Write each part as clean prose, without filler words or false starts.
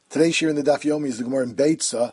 Today's shir in the Daf Yomi is the Gemara in Beitza,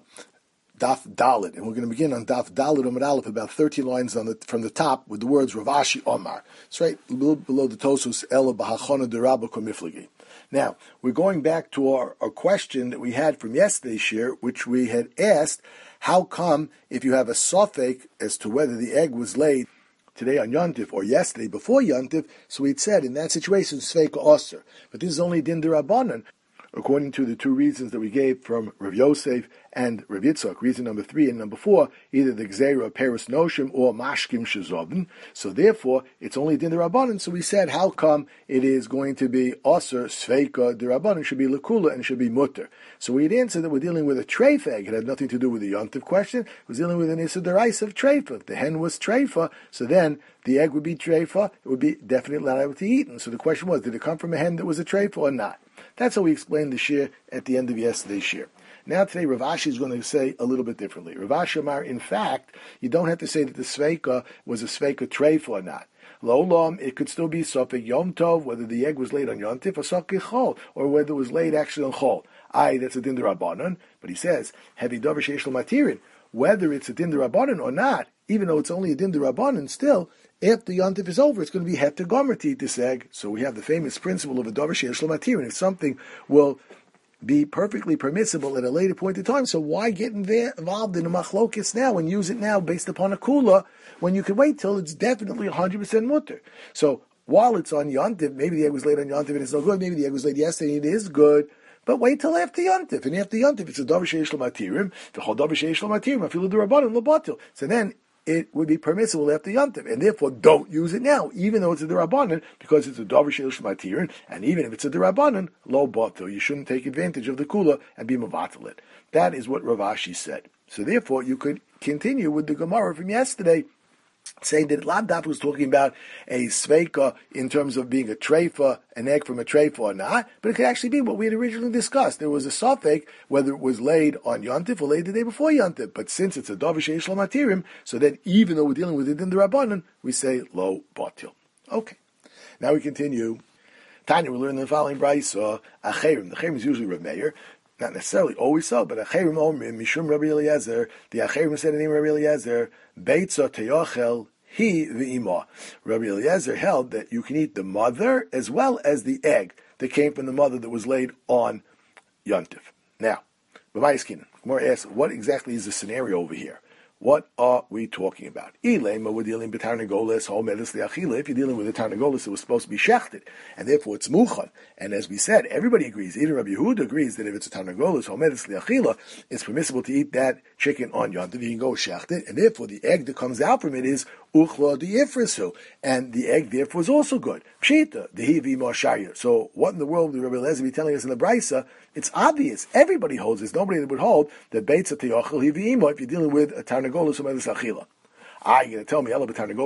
Daf Dalit, and we're going to begin on Daf Dalit Amud Aleph, about 13 lines from the top with the words Rav Ashi Omar. It's right below the Tosus Ela B'Hachana Derabba Komiflagi. Now we're going back to our question that we had from yesterday's shir, which we had asked: how come if you have a sofek as to whether the egg was laid today on Yontif or yesterday before Yontif? So we'd said in that situation Sveika Osir, but this is only Din Derabanan, according to the two reasons that we gave from Rav Yosef and Rav Yitzchak. Reason number 3 and number 4, either the Gzeira Paris Noshim or Mashkim Shazobin. So therefore, it's only Din Derabanan. So we said, how come it is going to be Osir, Sveika, Derabanan, should be Lakula, and should be Mutter? So we'd answered that we're dealing with a treif egg. It had nothing to do with the Yontif question. It was dealing with an Issa Derais of treifa. If the hen was treifa, so then the egg would be treifa. It would be definitely not able to be eaten. So the question was, did it come from a hen that was a treifa or not? That's how we explained the shir at the end of yesterday's shir. Now today Rav Ashi is going to say a little bit differently. Rav Ashi Amar, in fact, you don't have to say that the sveika was a sveika treifa or not. Lo, it could still be sofek yom tov, whether the egg was laid on yontif or sofek chol, or whether it was laid actually on chol. That's a din derabanan. But he says, heavy davar sheish lo matirin, whether it's a din derabanan or not, even though it's only a din derabanan, still, if the yontif is over, it's going to be het to gomer to eat this egg. So we have the famous principle of a davar sheish lo matirin. If something will be perfectly permissible at a later point in time, so why get involved in a machlokis now and use it now based upon a kula when you can wait till it's definitely 100% mutter? So while it's on yontif, maybe the egg was laid on yontif and it's no good. Maybe the egg was laid yesterday and it is good. But wait till after yontif, and after yontif it's a davar sheish lo matirim. The whole davar sheish lo matirim afilu derabanan lo batil. So then it would be permissible after yontif, and therefore don't use it now, even though it's a derabanan, because it's a davar sheish lo matirim, and even if it's a derabanan, lo batil. You shouldn't take advantage of the kula and be mavatal it. That is what Rav Ashi said. So therefore, you could continue with the Gemara from yesterday, saying that Ladaf was talking about a sveika in terms of being a treifa, an egg from a treifa or not, but it could actually be what we had originally discussed. There was a sofek, whether it was laid on Yontif or laid the day before Yontif. But since it's a davar sheish lo matirim, so then even though we're dealing with it in the Rabbanan, we say lo batil. Okay. Now we continue. Tanya, we learn in the following brayso, acherim. The acherim is usually Rav Meir. Not necessarily always so, but acherim omrim mishum Rabbi Eliezer. The acherim said in the name of Rabbi Eliezer, beitza teyochel he v'ima. Rabbi Eliezer held that you can eat the mother as well as the egg that came from the mother that was laid on yontif. Now, B'mayis Kinan, Gemara asks, what exactly is the scenario over here? What are we talking about? We're dealing with Tarnagolis, if you're dealing with a Tarnagolis, it was supposed to be shechted, and therefore it's muchan. And as we said, everybody agrees, even Rabbi Yehuda agrees that if it's a Tarnagolis, Homedis liachila, it's permissible to eat that chicken on Yontif. You can go shecht it, and therefore the egg that comes out from it is uchla di'ifrisu, and the egg therefore is also good. Pshita, dehivi mashaya. So what in the world would Rabbi Eliezer be telling us in the Brisa? It's obvious. Everybody holds this. Nobody that would hold that beitza teyochel hi v'ima if you're dealing with a Tarnagolis Homedis achila. You're going to tell me,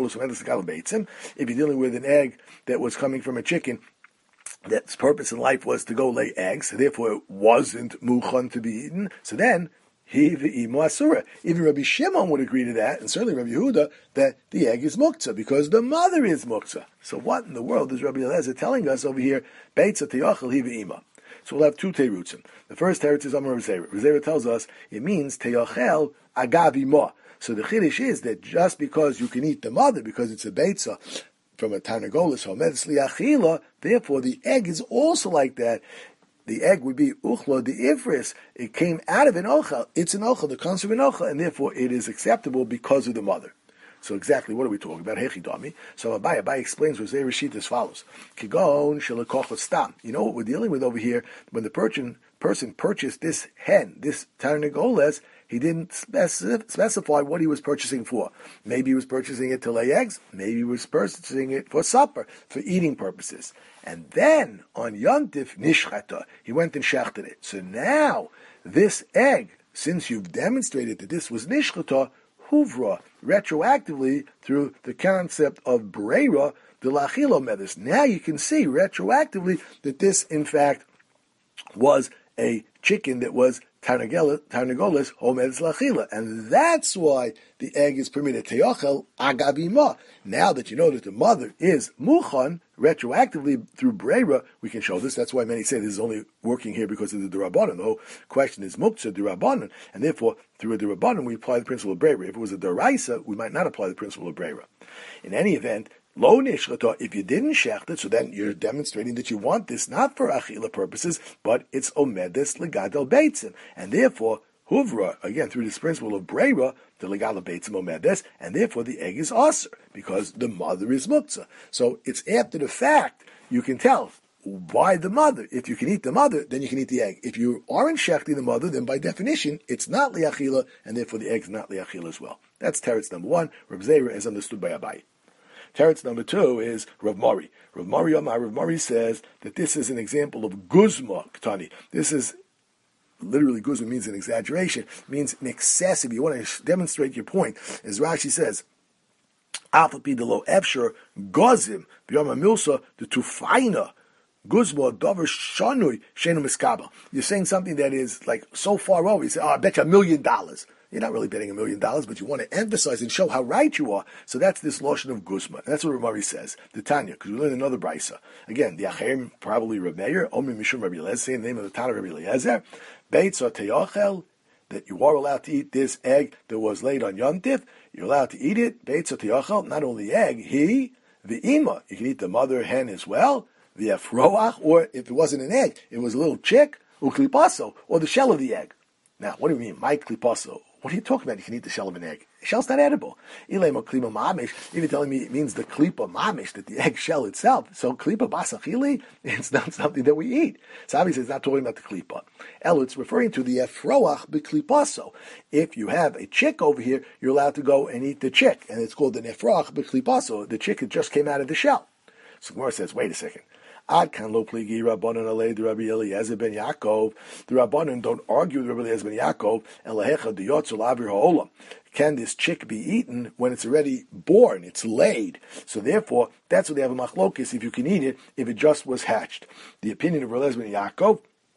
if you're dealing with an egg that was coming from a chicken that's purpose in life was to go lay eggs, so therefore it wasn't muchan to be eaten, so then he v'imu asura. Even Rabbi Shimon would agree to that, and certainly Rabbi Yehuda, that the egg is muktzah, because the mother is muktzah. So what in the world is Rabbi Eliezer telling us over here? Beitza teyochel hi v'ima. So we'll have two terutzim. The first teretz is Amar Rav Zera. Rav Zera tells us it means teyochel agav ima. So the chiddush is that just because you can eat the mother, because it's a beitza from a tarnagolis homedis liachila, therefore the egg is also like that. The egg would be uchla the ifris. It came out of an ochel. It's an ochel that comes from an ochel, and therefore it is acceptable because of the mother. So exactly what are we talking about? Hechidami. So Abai explains what Zera Rishit as follows: Kigon shelakoch stam. You know what we're dealing with over here? When the person purchased this hen, this tarnagoles, he didn't specify what he was purchasing for. Maybe he was purchasing it to lay eggs. Maybe he was purchasing it for supper, for eating purposes. And then on Yontif nishchata, he went and shechted it. So now this egg, since you've demonstrated that this was nishchata, huvra, retroactively through the concept of breira, the lachilo medis. Now you can see retroactively that this, in fact, was a chicken that was tarnagolis homed lachila, and that's why the egg is permitted teochel agavima. Now that you know that the mother is muchan, retroactively through breira, we can show this. That's why many say this is only working here because of the derabanan. The whole question is muktzah derabanan, and therefore through a derabanan we apply the principle of breira. If it was a deraisa, we might not apply the principle of breira. In any event, lo nishchata, if you didn't shecht it, so then you're demonstrating that you want this not for achila purposes, but it's omedes legadol beitzim, and therefore huvra, again through this principle of breira, the legadol beitzim omedes, and therefore the egg is aser because the mother is muktzah. So it's after the fact you can tell why the mother. If you can eat the mother, then you can eat the egg. If you aren't shechting the mother, then by definition it's not liachila, and therefore the egg is not liachila as well. That's teretz number one. Rav Zera is understood by Abai. Teretz number two is Rav Mori. Rav Mori says that this is an example of guzma ktani. This is literally guzma means an exaggeration, means an excessive. You want to demonstrate your point, as Rashi says. Alpha lo efshar gozim b'yom milsa the tufaina guzma davar shanui shenu miskaba. You're saying something that is like so far over. You say, I bet you $1 million. You're not really betting $1 million, but you want to emphasize and show how right you are. So that's this lotion of guzma. And that's what Ramari says. The Tanya, because we learn another brisa. Again, the Acherim, probably Rav Meir, Omi Mishum Rabbi Eliezer, saying the name of the Tana Rabbi Eliezer, Beitz or Teyochel, that you are allowed to eat this egg that was laid on Yom Tif. You're allowed to eat it. Beitz or Teyochel, not only the egg, the ima. You can eat the mother hen as well, the afroach, or if it wasn't an egg, it was a little chick, uklipaso, or the shell of the egg. Now, what do you mean, my klipaso? What are you talking about? You can eat the shell of an egg. The shell's not edible. If you're telling me it means the klipa mamish, that the egg shell itself. So klipa basachili, it's not something that we eat. So obviously it's not talking about the klipa. It's referring to the efroach b'klipaso. If you have a chick over here, you're allowed to go and eat the chick. And it's called the efroach b'klipaso. The chick that just came out of the shell. So Gemara says, wait a second. Ad kan lo pligi Rabbanon alei the Rabbi Eliezer ben Yaakov. The Rabbanon don't argue with Rabbi Eliezer ben Yaakov. Elahecha diyotzel avir ha'olam. Can this chick be eaten when it's already born? It's laid. So therefore, that's what they have a machlokis, if you can eat it, if it just was hatched. The opinion of Rabbi Eliezer ben Yaakov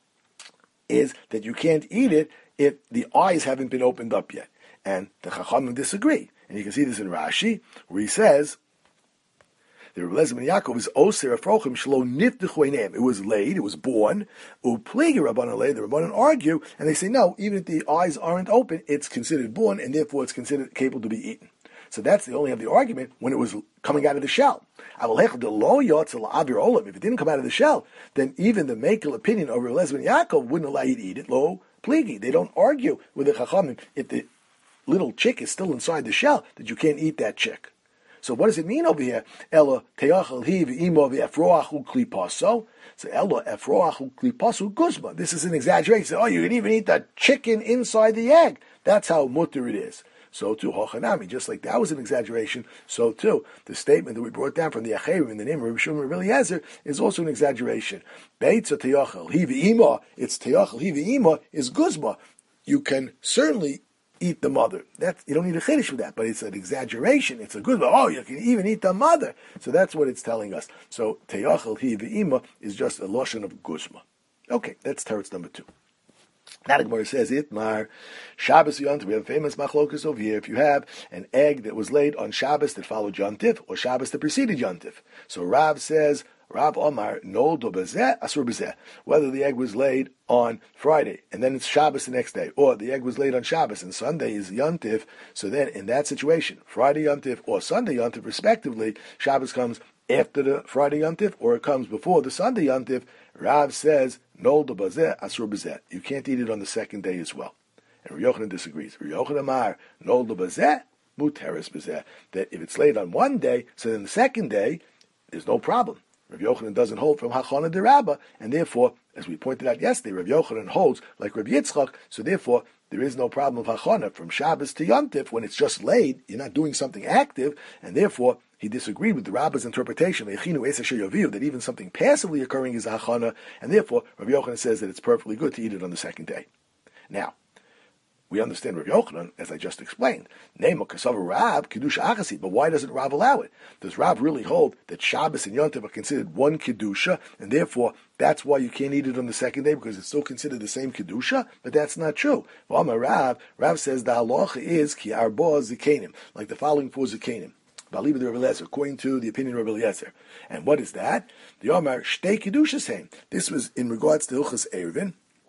is that you can't eat it if the eyes haven't been opened up yet. And the Chachamim disagree. And you can see this in Rashi, where he says, the Rebbe Eliezer ben Yaakov is oser afrochim shlo niftechu einaim. It was laid, it was born. Upligi Rabbanon alei, the Rabbanon argue, and they say no, even if the eyes aren't open, it's considered born, and therefore it's considered capable to be eaten. So that's the only have the argument when it was coming out of the shell. If it didn't come out of the shell, then even the Mekel opinion of Rebbe Eliezer ben Yaakov wouldn't allow you to eat it. Lo pligi. They don't argue with the Chachamim if the little chick is still inside the shell that you can't eat that chick. So what does it mean over here? Ella teyachal hi v'imo v'efroachu klipaso. So ella efroachu klipaso guzma. This is an exaggeration. So, you can even eat the chicken inside the egg. That's how mutter it is. So too hochanami, just like that was an exaggeration, so too the statement that we brought down from the Acherim in the name of Rabbi Shimon Rabbi Eliezer is also an exaggeration. Beitz teyachal hi v'imo. It's teyachal hi v'imo is guzma. You can certainly eat the mother. You don't need a chiddush with that, but it's an exaggeration. It's a good, you can even eat the mother. So that's what it's telling us. So, teyachel hi v'ima is just a lotion of guzma. Okay, that's teretz number 2. Now the Gemara says, Itmar, Shabbos Yontif, we have a famous machlokus over here. If you have an egg that was laid on Shabbos that followed Yontif, or Shabbos that preceded Yontif. So Rav says, Rav Omar, noldo bezeh, asur bezeh. Whether the egg was laid on Friday, and then it's Shabbos the next day, or the egg was laid on Shabbos, and Sunday is Yontif, so then in that situation, Friday Yontif or Sunday Yontif respectively, Shabbos comes after the Friday Yontif, or it comes before the Sunday Yontif, Rav says, noldo bezeh, asur bezeh. You can't eat it on the second day as well. And Rav Yochanan disagrees. Rav Yochanan Amar, noldo bezeh, muteres bezeh. That if it's laid on one day, so then the second day, there's no problem. Rav Yochanan doesn't hold from Hachana de Rabba, and therefore, as we pointed out yesterday, Rav Yochanan holds like Rav Yitzchak, so therefore, there is no problem of Hachana from Shabbos to Yontif. When it's just laid, you're not doing something active, and therefore, he disagreed with the Rabba's interpretation, that even something passively occurring is Hachana, and therefore, Rav Yochanan says that it's perfectly good to eat it on the second day. Now, we understand Rav Yochanan, as I just explained. Nema kasava Rav kedusha achasi. But why doesn't Rav allow it? Does Rav really hold that Shabbos and Yontif are considered one kedusha, and therefore that's why you can't eat it on the second day because it's still considered the same kedusha? But that's not true. Rav says the halacha is ki arba zikanim, like the following four zikanim. According to the opinion of Rabbi Eliezer. And what is that? The Omar shtei kedusha same. This was in regards to Hilchas Eruvin.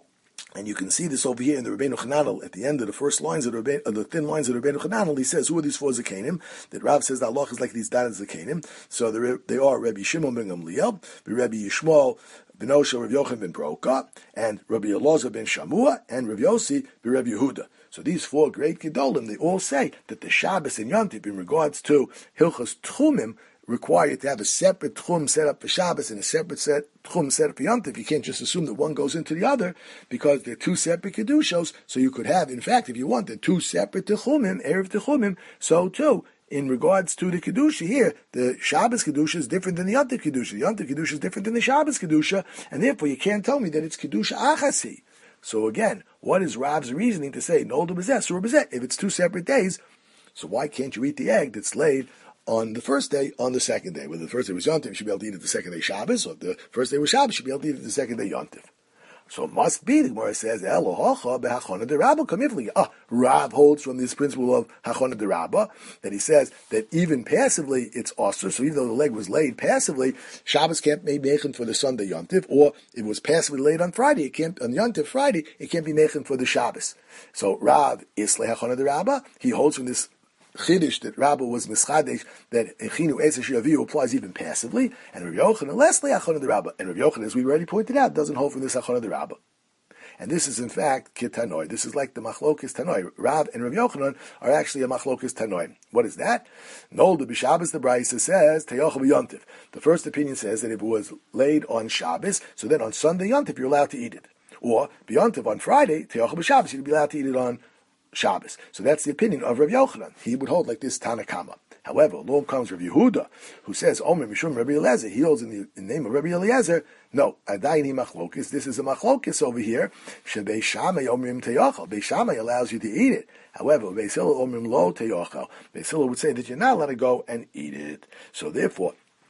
And you can see this over here in the Rabbeinu Chananel at the end of the first lines of the thin lines of the Rabbeinu Chananel. He says, who are these four Zakanim? That Rav says the Allah is like these Dadas Zakanim. So they are Rabbi Shimon ben Gamliel, Rabbi Yishmael ben Osha, Rabbi Yochanan ben Broka, and Rabbi Elazar ben Shamua, and Rabbi Yossi ben Rabbi Yehuda. So these four great Gedolim, they all say that the Shabbos and Yontif in regards to Hilchas Tchumim required to have a separate tchum set up for Shabbos and a separate tchum set up for Yontif. You can't just assume that one goes into the other because they're two separate kedushos. So you could have, in fact, if you wanted, two separate tchumim, erev tchumim. So too, in regards to the kedusha here, the Shabbos kedusha is different than the Yontif kedusha. The Yontif kedusha is different than the Shabbos kedusha, and therefore you can't tell me that it's kedusha achasi. So again, what is Rav's reasoning to say no to bezeh or bezeh if it's two separate days? So why can't you eat the egg that's laid on the first day, on the second day? Whether the first day was Yontif, you should be able to eat it the second day Shabbos, or if the first day was Shabbos, you should be able to eat it the second day Yontif. So it must be, the Gemara says, Elohacha behachona de Rabba kamifli. Rav holds from this principle of hachona de Rabba, that he says that even passively it's osur, so even though the leg was laid passively, Shabbos can't be mechin for the Sunday Yontif, or if it was passively laid on Friday, it can't, on Yontif Friday, it can't be mechin for the Shabbos. So Rav is hachona de Rabba, he holds from this Chiddush that Rabba was mischadesh that echinu eser she'aviu applies even passively, and Rav Yochanan lastly achona de Rabba, and Rav Yochanan, as we already pointed out, doesn't hold from this achona de Rabba. And this is in fact kitanoi. This is like the machlokis tanoi. Rav and Rav Yochanan are actually a machlokis tanoi. What is that? Noldu b'Shabbos, the Brisa says teyochel b'Yontif. The first opinion says that if it was laid on Shabbos, so then on Sunday Yontif you're allowed to eat it, or b'Yontif on Friday teyochel b'Shabbos you'd be allowed to eat it on Shabbos. So that's the opinion of Rav Yochanan. He would hold like this Tanakama. However, along comes Rav Yehuda, who says, Omer Mishum Rabbi Eliezer. He holds in the name of Rabbi Eliezer. No, Adayini Machlokis. This is a Machlokis over here. Shebei Shamay Omrim Teyochel. Bei Shamay allows you to eat it. However, Beis Hillel Omrim Lo Teyochel. Beis Hillel would say that you're not allowed to go and eat it. So therefore,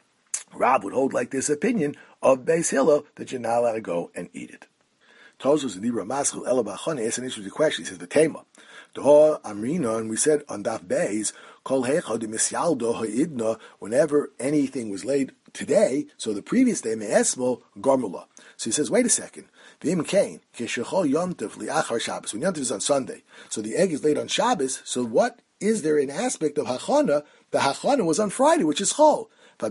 Rab would hold like this opinion of Beis Hillel that you're not allowed to go and eat it. Tozus the Ramaschel Elabachon asks an interesting question. He says the Tema. Doha Amrina, and we said on Daf Beis, Kol Hecha de Misyaldo Ha'idna, whenever anything was laid today, so the previous day Me'esmo Gormula. So he says, wait a second. V'im Kain Keshechol Yontif Li'achar Shabbos. When Yontif is on Sunday, so the egg is laid on Shabbos. So what is there an aspect of Hachana? The Hachana was on Friday, which is Chol. When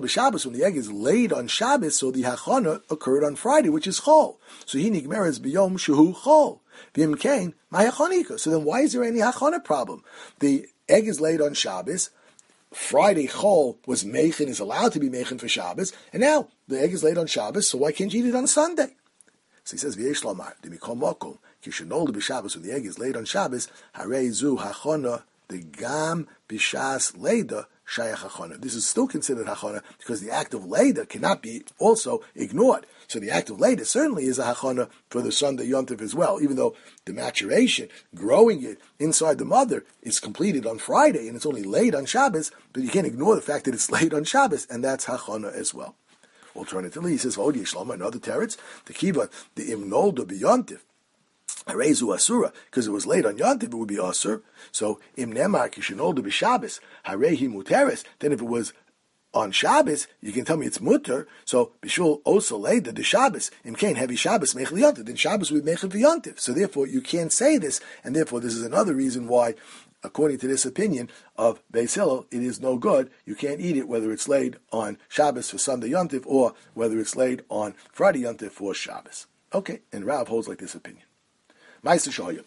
the egg is laid on Shabbos, so the hachana occurred on Friday, which is chol. So he nigmeres biyom shehu chol. V'im kain ma'hachanika. So then, why is there any hachana problem? The egg is laid on Shabbos. Friday chol was mechin, is allowed to be mechin for Shabbos, and now the egg is laid on Shabbos. So why can't you eat it on Sunday? So he says v'yesh lamar demikol mokom kishenol b'Shabbos. When the egg is laid on Shabbos, harei zu hachana the gam b'shas leida. This is still considered hachana because the act of Leida cannot be also ignored. So the act of Leida certainly is a hachana for the Sunday Yontif as well, even though the maturation, growing it inside the mother, is completed on Friday and it's only laid on Shabbos, but you can't ignore the fact that it's laid on Shabbos, and that's hachana as well. Alternatively, he says, V'od yishlama, another teretz, the kiva, the imnolda b'Yontif, Harezu Asura, because it was late on Yontif, it would be Asur. So, Im Nemar Kishinoldu b'Shabbos, Harehi Muteres, then if it was on Shabbos, you can tell me it's Mutter, so Bishul also laid the Shabbos, Im Kain Heavy Shabbos, Mechel Yontif, then Shabbos would be Mechel Yontif. So therefore, you can't say this, and therefore this is another reason why, according to this opinion of Beis Hillel, it is no good. You can't eat it whether it's laid on Shabbos for Sunday Yontif, or whether it's laid on Friday Yontif for Shabbos. Okay, and Rav holds like this opinion. Meister Shoya.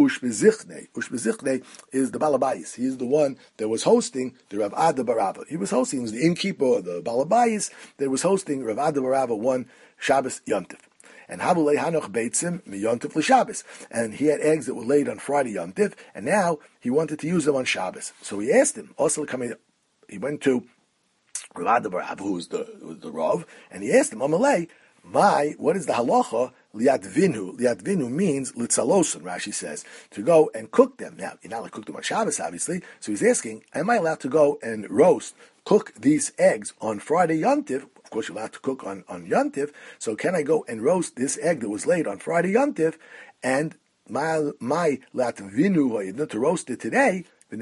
Ushbezichne is the Balabayis. He is the one that was hosting the Rav Ada Barava. He was the innkeeper, the Balabayis, that was hosting Rav Ada Barava one Shabbos Yontif. And Habulei Hanoch Beitzim Yontif l'Shabbos. And he had eggs that were laid on Friday Yontif, and now he wanted to use them on Shabbos. So he asked him, also coming, he went to Rav Ada Barava, who was the Rav, and he asked him, Amalei, what is the halacha liatvinu. Liatvinu means litzalosun, Rashi says, to go and cook them. Now, you're not allowed to cook them on Shabbos, obviously, so he's asking, am I allowed to go and cook these eggs on Friday Yontif? Of course, you're allowed to cook on Yontif, so can I go and roast this egg that was laid on Friday Yontif, and my latvinu, to roast it today, and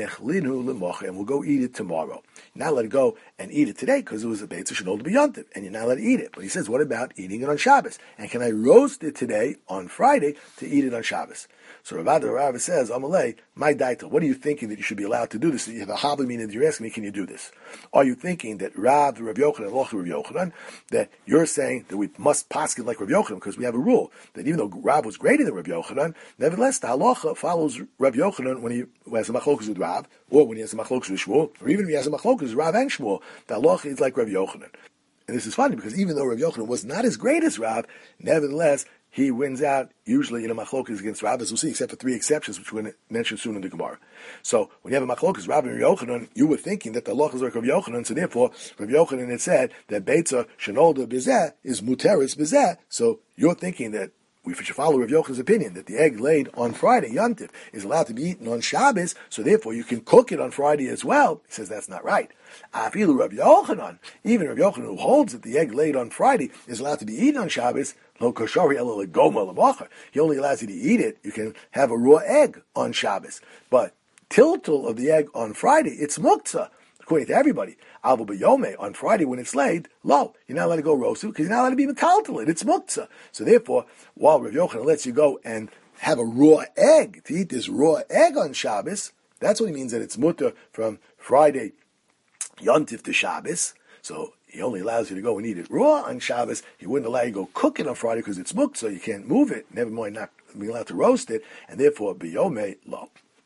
we'll go eat it tomorrow. You're not let it go and eat it today because it was a Beitzah Shenol B'Yontiv, and you're not let to eat it. But he says, what about eating it on Shabbos? And can I roast it today on Friday to eat it on Shabbos? So Rav says, Amalei, my daita, what are you thinking that you should be allowed to do this? You have a hobby meaning that you're asking me, can you do this? Are you thinking that Rav Yochanan, Rav Yochanan, that you're saying that we must paskin like Rav Yochanan because we have a rule that even though Rav was greater than Rav Yochanan, nevertheless the halacha follows Rav Yochanan when he has a machlokus with Rav, or when he has a machlokus with Shmuel, or even if he has a machlokus with Rav and Shmuel, the halacha is like Rav Yochanan. And this is funny because even though Rav Yochanan was not as great as Rav, nevertheless he wins out usually in a machlokas against Rav, as we'll see, except for 3 exceptions, which we're going to mention soon in the Gemara. So when you have a machlokas, Rav and Rav Yochanan, you were thinking that the halacha is like Rav Yochanan, so therefore Rav Yochanan had said that Beitzah Shenolda Bezeh is Muteris Bezeh, so you're thinking that we should follow Rav Yochanan's opinion that the egg laid on Friday, Yontif, is allowed to be eaten on Shabbos, so therefore you can cook it on Friday as well. He says that's not right. Afilu Rav Yochanan, even Rav Yochanan who holds that the egg laid on Friday is allowed to be eaten on Shabbos, lo koshari ela legoma lemacher. He only allows you to eat it. You can have a raw egg on Shabbos, but tiltul of the egg on Friday, it's muktzah. According to everybody, Alva B'Yomeh, on Friday when it's laid, you're not allowed to go roast it because you're not allowed to be metaltal it. It's muktzah. So therefore, while Rav Yochanan lets you go and have a raw egg, to eat this raw egg on Shabbos, that's what he means that it's mutter from Friday Yontif to Shabbos. So he only allows you to go and eat it raw on Shabbos. He wouldn't allow you to go cook it on Friday because it's muktzah, you can't move it, never mind not being allowed to roast it, and therefore B'Yomeh, lo.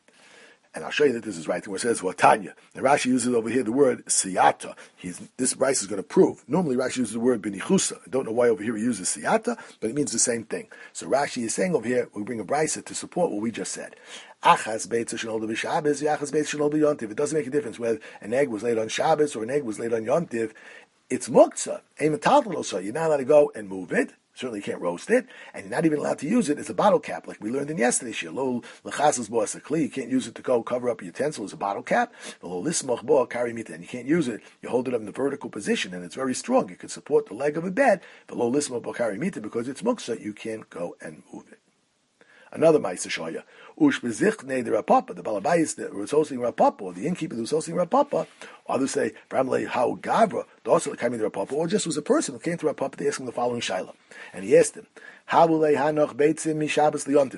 And I'll show you that this is right. Where it says Vatanya. And Rashi uses over here the word siyata. This Bryce is going to prove. Normally Rashi uses the word benichusa. I don't know why over here he uses siyata, but it means the same thing. So Rashi is saying over here, we bring a Bryce to support what we just said. Achas beitzah shenolda b'Shabbos, achas beitzah shenolda b'Yontiv. It doesn't make a difference whether an egg was laid on Shabbos or an egg was laid on Yontiv. It's muktzah. You're not allowed to go and move it. Certainly you can't roast it, and you're not even allowed to use it as a bottle cap, like we learned in yesterday's shir. Lo l'chasas bo asakli, you can't use it to go cover up a utensil as a bottle cap. Lo lismoch bo karimita, and you can't use it. You hold it up in the vertical position, and it's very strong. It can support the leg of a bed. But lo lismoch bo karimita, because it's muksa, you can't go and move it. Another Ma'aseh Shoya. Ushbezichne the Rapapa, the Balabayis that was hosting Rapapa, or the innkeeper that was hosting Rapapa. Others say, Bramley how Gavra, the also the coming to Rapapa, or just was a person who came to Rapapa to ask him the following Shaila. And he asked him, how will they hanoch beitzim mi Shabbos liyontiv?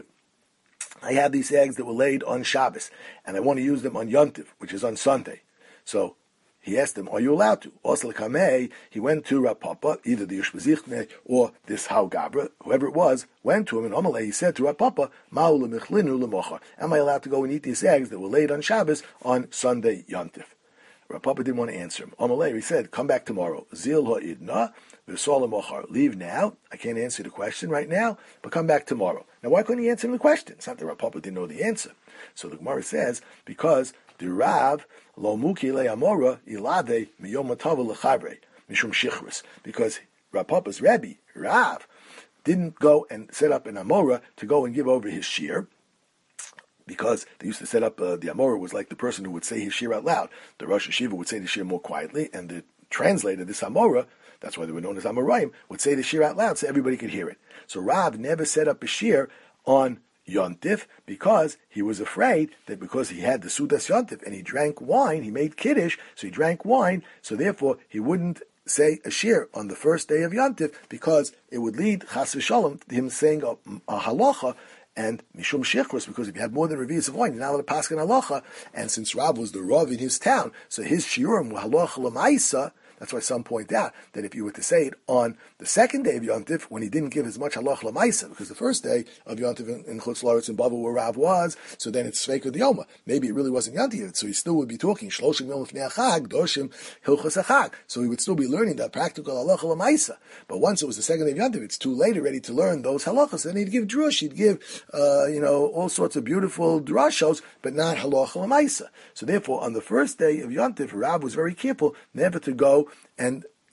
I have these eggs that were laid on Shabbos, and I want to use them on Yontiv, which is on Sunday. So he asked him, are you allowed to? Also, he went to Rapapa, either the Ushbezichne or this Hau Gabra, whoever it was, went to him, and Amalei, he said to Rapapa, Ma'u lemichlinu lemocha. Am I allowed to go and eat these eggs that were laid on Shabbos on Sunday Yontif? Rapapa didn't want to answer him. Amalei, he said, come back tomorrow. Zil ha'idna, v'sol lemochar. Leave now. I can't answer the question right now, but come back tomorrow. Now, why couldn't he answer the question? It's not that Rapapa didn't know the answer. So the Gemara says, because the Rav lo muki le'amora ilade miyom matava lechavrei mishum shichrus, because Rapapa's Rebbe Rav didn't go and set up an amora to go and give over his shir, because they used to set up the amora was like the person who would say his shir out loud. The Rosh Hashiva would say the shir more quietly, and the translator, this amora, that's why they were known as Amoraim, would say the shir out loud so everybody could hear it. So Rav never set up a shir on Yontif because he was afraid that because he had the Sudas Yontif and he drank wine, he made Kiddush, so he drank wine, so therefore he wouldn't say a shir on the first day of Yontif because it would lead Chas v'Shalom to him saying a halacha and Mishum Shechrus, because if you have more than revius of wine, you're not allowed to pass in halacha, and since Rav was the Rav in his town, so his shiurim were halacha l'maisa. That's why some point out that if you were to say it on the second day of Yontif, when he didn't give as much halach l'maisa, because the first day of Yontif in Chutz La'aretz and Bavel where Rav was, so then it's Sveika D'Yoma. Maybe it really wasn't Yontif, so he still would be talking Shloshim Yom Lefnei Achag, Doshim Hilchos Achag. So he would still be learning that practical halach l'maisa. But once it was the second day of Yontif, it's too late already to learn those halachas. Then he'd give drush, he'd give all sorts of beautiful drashos, but not halach l'maisa. So therefore, on the first day of Yontif, Rav was very careful never to go and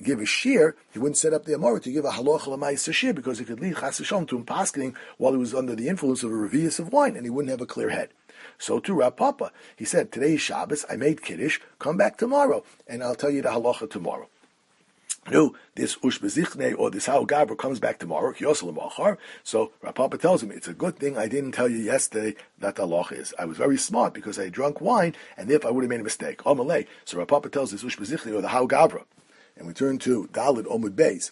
give a shear, he wouldn't set up the Amora to give a halacha l'mayis shear because it could lead chas v'shalom to him paskening while he was under the influence of a revius of wine and he wouldn't have a clear head. So to Rav Papa, he said, today is Shabbos, I made Kiddush, come back tomorrow, and I'll tell you the halacha tomorrow. No, this Ushbezichne or this Hau Gabra comes back tomorrow, so Rav Papa tells him, it's a good thing I didn't tell you yesterday that the halacha is. I was very smart because I drank wine, and therefore I would have made a mistake. Amalei. So Rav Papa tells this Ushbezichne or the Hau Gabra. And we turn to Dalit Omud Beis.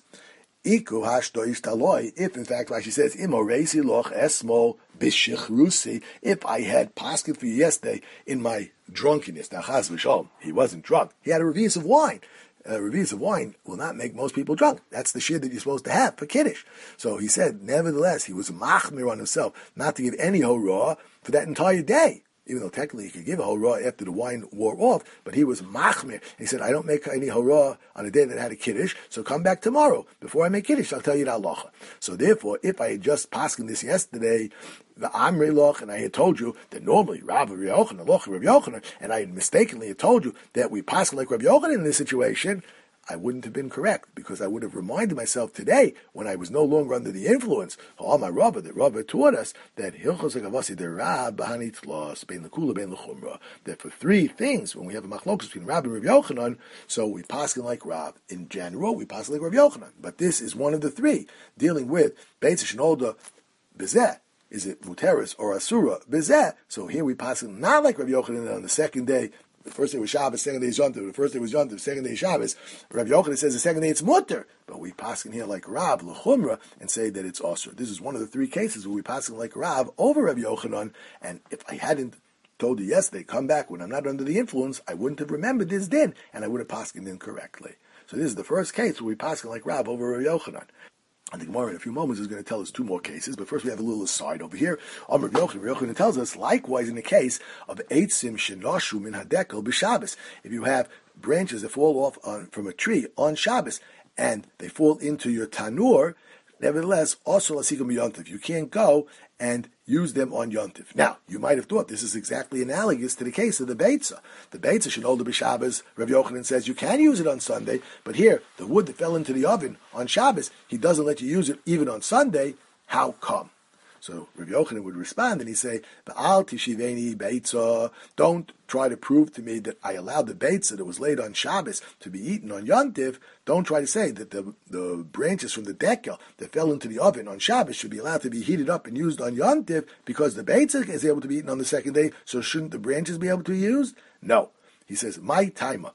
Iku hashdoish taloi, if in fact, like she says, imoresi loch esmo b'shichrusi, if I had paskin for you yesterday in my drunkenness. Now, chas v'shalom, he wasn't drunk. He had a revius of wine. Reviews of wine will not make most people drunk. That's the shir that you're supposed to have for Kiddush. So he said, nevertheless, he was machmir on himself not to give any horah for that entire day. Even though technically he could give a horah after the wine wore off, but he was machmir. He said, I don't make any horah on a day that had a Kiddush, so come back tomorrow. Before I make Kiddush, I'll tell you the halacha. So therefore, if I had just paskin this yesterday, the Amri Loch, and I had told you that normally Rabbi Yochanan, Loch Rabbi Yochanan, and I had mistakenly had told you that we pass like Rabbi Yochanan in this situation, I wouldn't have been correct because I would have reminded myself today when I was no longer under the influence of my Rabbi, that Rabbi taught us that Hilchos Agavasi the Rab Bahanit Los Bein Lekula Bein Lechumra, that for three things when we have a machlokus between Rabbi and Rabbi Yochanan, so we pass like Rab. In general, we pass like Rabbi Yochanan, but this is one of the three dealing with Beitz Shnolda Bezeh. Is it Muteris or Asura Bezeh? So here we pass not like Rabbi Yochanan on the second day. The first day was Shabbos, second day is Yom Tov. The first day was Yom Tov, second day is Shabbos. Rabbi Yochanan says the second day it's Mutter. But we pass in here like Rab, L'chumra, and say that it's Asur. This is one of the three cases where we pass in like Rab over Rabbi Yochanan. And if I hadn't told you yesterday, come back when I'm not under the influence, I wouldn't have remembered this din, and I would have passed in incorrectly. So this is the first case where we pass in like Rab over Rabbi Yochanan. I think Gemara in a few moments is going to tell us two more cases, but first we have a little aside over here. Rabbi Yochanan tells us, likewise in the case of Eitzim Shenoshu Min Hadekel B'Shabbos, if you have branches that fall off from a tree on Shabbos, and they fall into your tanur, nevertheless, also Lasikum Yontif. You can't go and use them on Yontif. Now, you might have thought this is exactly analogous to the case of the Beitza. The Beitza should hold the B'Shabbos. Rabbi Yochanan says you can use it on Sunday, but here, the wood that fell into the oven on Shabbos, he doesn't let you use it even on Sunday. How come? So Rabbi Yochanan would respond and he'd say, Ba'al tishiveni beitza, don't try to prove to me that I allowed the beitza that was laid on Shabbos to be eaten on Yontif. Don't try to say that the branches from the dekel that fell into the oven on Shabbos should be allowed to be heated up and used on Yontif because the beitza is able to be eaten on the second day, so shouldn't the branches be able to be used? No. He says, my taima.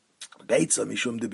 The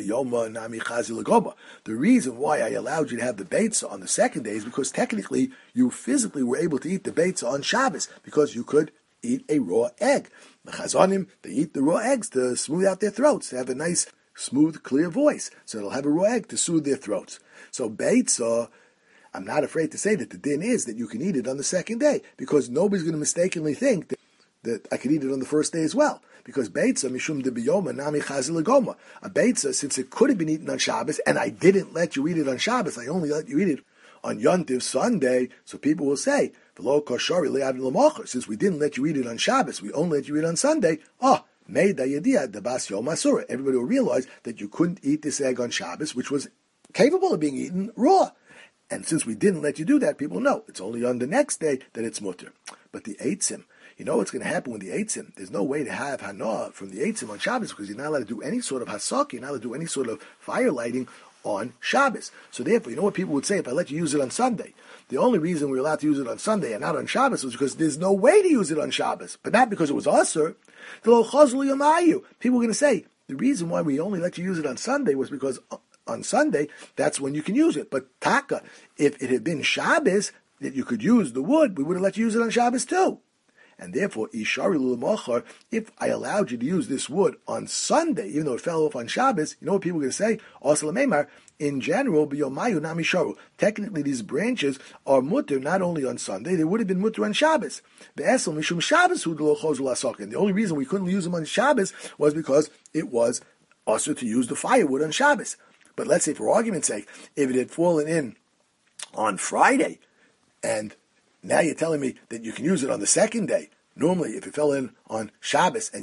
reason why I allowed you to have the beitza on the second day is because technically you physically were able to eat the beitza on Shabbos because you could eat a raw egg. The chazonim, they eat the raw eggs to smooth out their throats, to have a nice, smooth, clear voice. So they'll have a raw egg to soothe their throats. So beitza, I'm not afraid to say that the din is that you can eat it on the second day because nobody's going to mistakenly think that I could eat it on the first day as well. Because beitza mishum de biyoma nami chazil legoma. A beitza, since it could have been eaten on Shabbos, and I didn't let you eat it on Shabbos, I only let you eat it on Yontiv Sunday. So people will say, "V'lo koshari le'ad l'mocher." Since we didn't let you eat it on Shabbos, we only let you eat it on Sunday. Made dayadia debas yom asura. Everybody will realize that you couldn't eat this egg on Shabbos, which was capable of being eaten raw. And since we didn't let you do that, people know it's only on the next day that it's mutter. But the eitzim. You know what's going to happen with the eitzim? There's no way to have hana from the eitzim on Shabbos because you're not allowed to do any sort of hasak, you're not allowed to do any sort of fire lighting on Shabbos. So therefore, you know what people would say if I let you use it on Sunday? The only reason we're allowed to use it on Sunday and not on Shabbos was because there's no way to use it on Shabbos, but not because it was usher. People were going to say, the reason why we only let you use it on Sunday was because on Sunday, that's when you can use it. But taka, if it had been Shabbos that you could use the wood, we would have let you use it on Shabbos too. And therefore, if I allowed you to use this wood on Sunday, even though it fell off on Shabbos, you know what people are going to say? In general, technically these branches are mutter not only on Sunday, they would have been mutter on Shabbos. And the only reason we couldn't use them on Shabbos was because it was also to use the firewood on Shabbos. But let's say, for argument's sake, if it had fallen in on Friday, and now you're telling me that you can use it on the second day. Normally, if it fell in on Shabbos and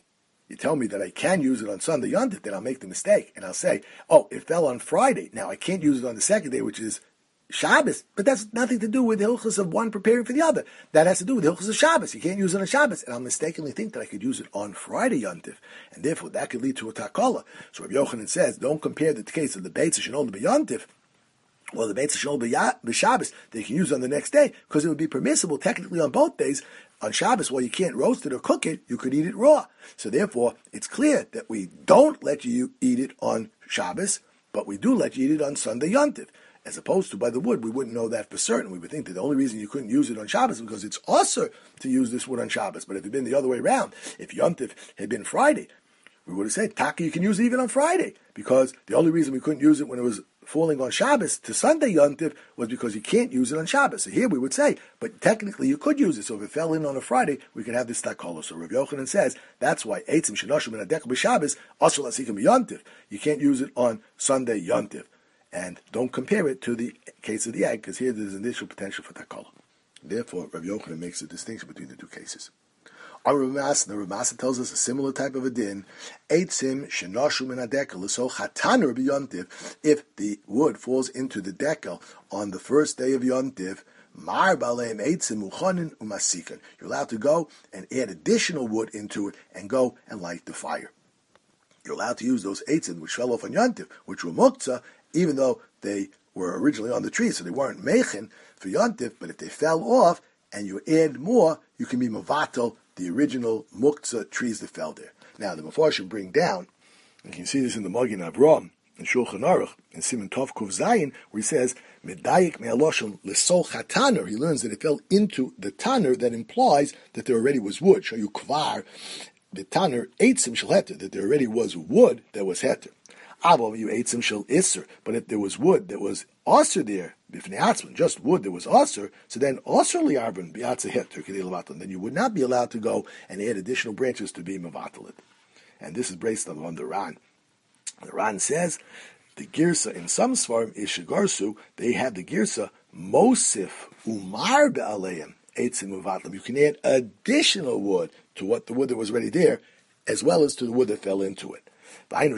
you tell me that I can use it on Sunday Yontif, then I'll make the mistake and I'll say, oh, it fell on Friday. Now I can't use it on the second day, which is Shabbos, but that's nothing to do with the hilchos of one preparing for the other. That has to do with the hilchos of Shabbos. You can't use it on Shabbos, and I'll mistakenly think that I could use it on Friday Yontif, and therefore that could lead to a takala. So Rabbi Yochanan says, don't compare the case of the Beitza Shenol B'Yontif, well, the Beitza Shenol B'Shabbos, they can use it on the next day, because it would be permissible technically on both days. On Shabbos, while you can't roast it or cook it, you could eat it raw. So therefore, it's clear that we don't let you eat it on Shabbos, but we do let you eat it on Sunday Yontif. As opposed to by the wood, we wouldn't know that for certain. We would think that the only reason you couldn't use it on Shabbos is because it's also to use this wood on Shabbos. But if it had been the other way around, if Yontif had been Friday, we would have said, Taka, you can use it even on Friday. Because the only reason we couldn't use it when it was falling on Shabbos to Sunday Yontif was because you can't use it on Shabbos. So here we would say, but technically you could use it. So if it fell in on a Friday, we could have this takolo. So Rabbi Yochanan says, that's why Eitzim Shenoshim and Adekal B'Shabbos, Asur Lasikim Yontif. You can't use it on Sunday Yontif. And don't compare it to the case of the egg, because here there's initial potential for takala. Therefore, Rabbi Yochanan makes a distinction between the two cases. The Ramasa tells us a similar type of a din. Eitzim shenoshu min hadekel, so chataner b'yontiv. If the wood falls into the dekel on the first day of yontiv, mar baleim eitzim uchonin umasikan. You're allowed to go and add additional wood into it and go and light the fire. You're allowed to use those eitzim which fell off on yontiv, which were muktzah, even though they were originally on the tree, so they weren't mechin for yontif, but if they fell off and you add more, you can be mavatal the original muktzah trees that fell there. Now, the Mefarshim bring down, and you can see this in the Magen Avraham, in Shulchan Aruch, in Siman Tov Kuv Zayin, where he says, Medayik me'aloshim l'sol chataner, he learns that it fell into the tanner, that implies that there already was wood. Show you kvar, the tanner eitzim shel heter, that there already was wood that was heter. Aval you eitzim shel iser, but if there was wood that was aser there, just wood that was aser, so then aser liarben biatze heter kedei levatal, then you would not be allowed to go and add additional branches to be mevatal it. And this is based on the Ran. The Ran says the girsa in some svarim is shigarsu. They have the girsa mosif umar be'aleim eitzim mevatal. You can add additional wood to what the wood that was already there, as well as to the wood that fell into it. It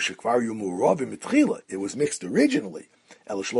was mixed originally. But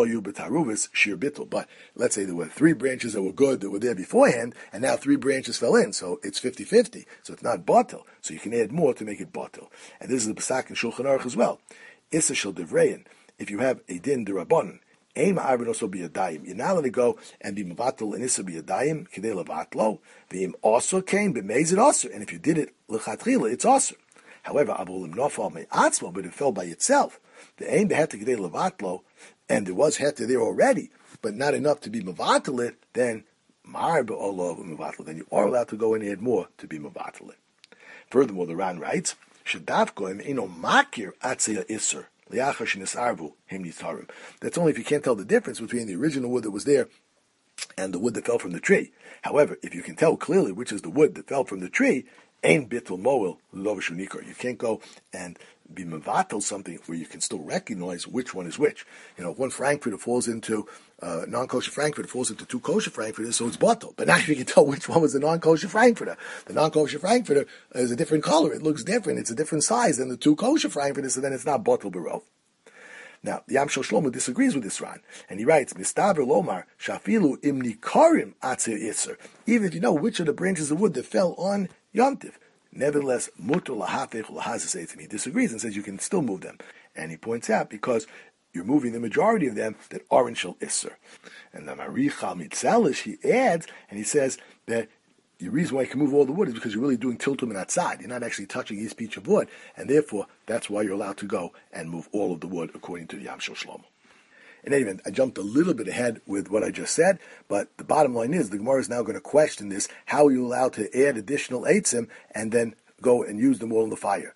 let's say there were 3 branches that were good that were there beforehand, and now 3 branches fell in, so it's 50-50. So it's not batel. So you can add more to make it batel. And this is the Pesach in Shulchan Aruch as well. Issa shel devrein. If you have a din derabanan, aim arvin also be a daim. You're not allowed to go and be mevatel and issa be a daim kedei levatlo. V'im also came b'meizid also. And if you did it lechatchila, it's also. However, abulim nofal me'atzmo, but it fell by itself. The aim beheter kedei levatlo, and there was heter there already, but not enough to be mevatel it. Then mar be'olov mevatel. Then you are allowed to go and add more to be mevatel it. Furthermore, the Ran writes, "Shadavkoim ino makir atzia iser liachar shenisarvu him nitarim." That's only if you can't tell the difference between the original wood that was there and the wood that fell from the tree. However, if you can tell clearly which is the wood that fell from the tree, ein bittul moel lovishu nikar. You can't go and be mevatel something where you can still recognize which one is which. You know, if one frankfurter falls into non-kosher frankfurter, falls into 2 kosher frankfurters, so it's bottle. But now you can tell which one was the non-kosher frankfurter. The non-kosher frankfurter is a different color. It looks different. It's a different size than the 2 kosher frankfurters, so then it's not bottle barov. Now, the Yamshel Shlomo disagrees with this Ran, and he writes, Mistaber Lomar, Shafilu imnikarim atzir iser. Even if you know which of the branches of wood that fell on Yontif, nevertheless, mutur lahafech lahazis eitzim. He disagrees and says you can still move them. And he points out, because you're moving the majority of them that aren't shel iser. And the Marichal Mitzalish, he adds, and he says that the reason why you can move all the wood is because you're really doing tiltum and outside. You're not actually touching each piece of wood, and therefore that's why you're allowed to go and move all of the wood according to the Yamshel Shlomo. In any event, I jumped a little bit ahead with what I just said, but the bottom line is the Gemara is now going to question this: how are you allowed to add additional eitzim and then go and use them all in the fire?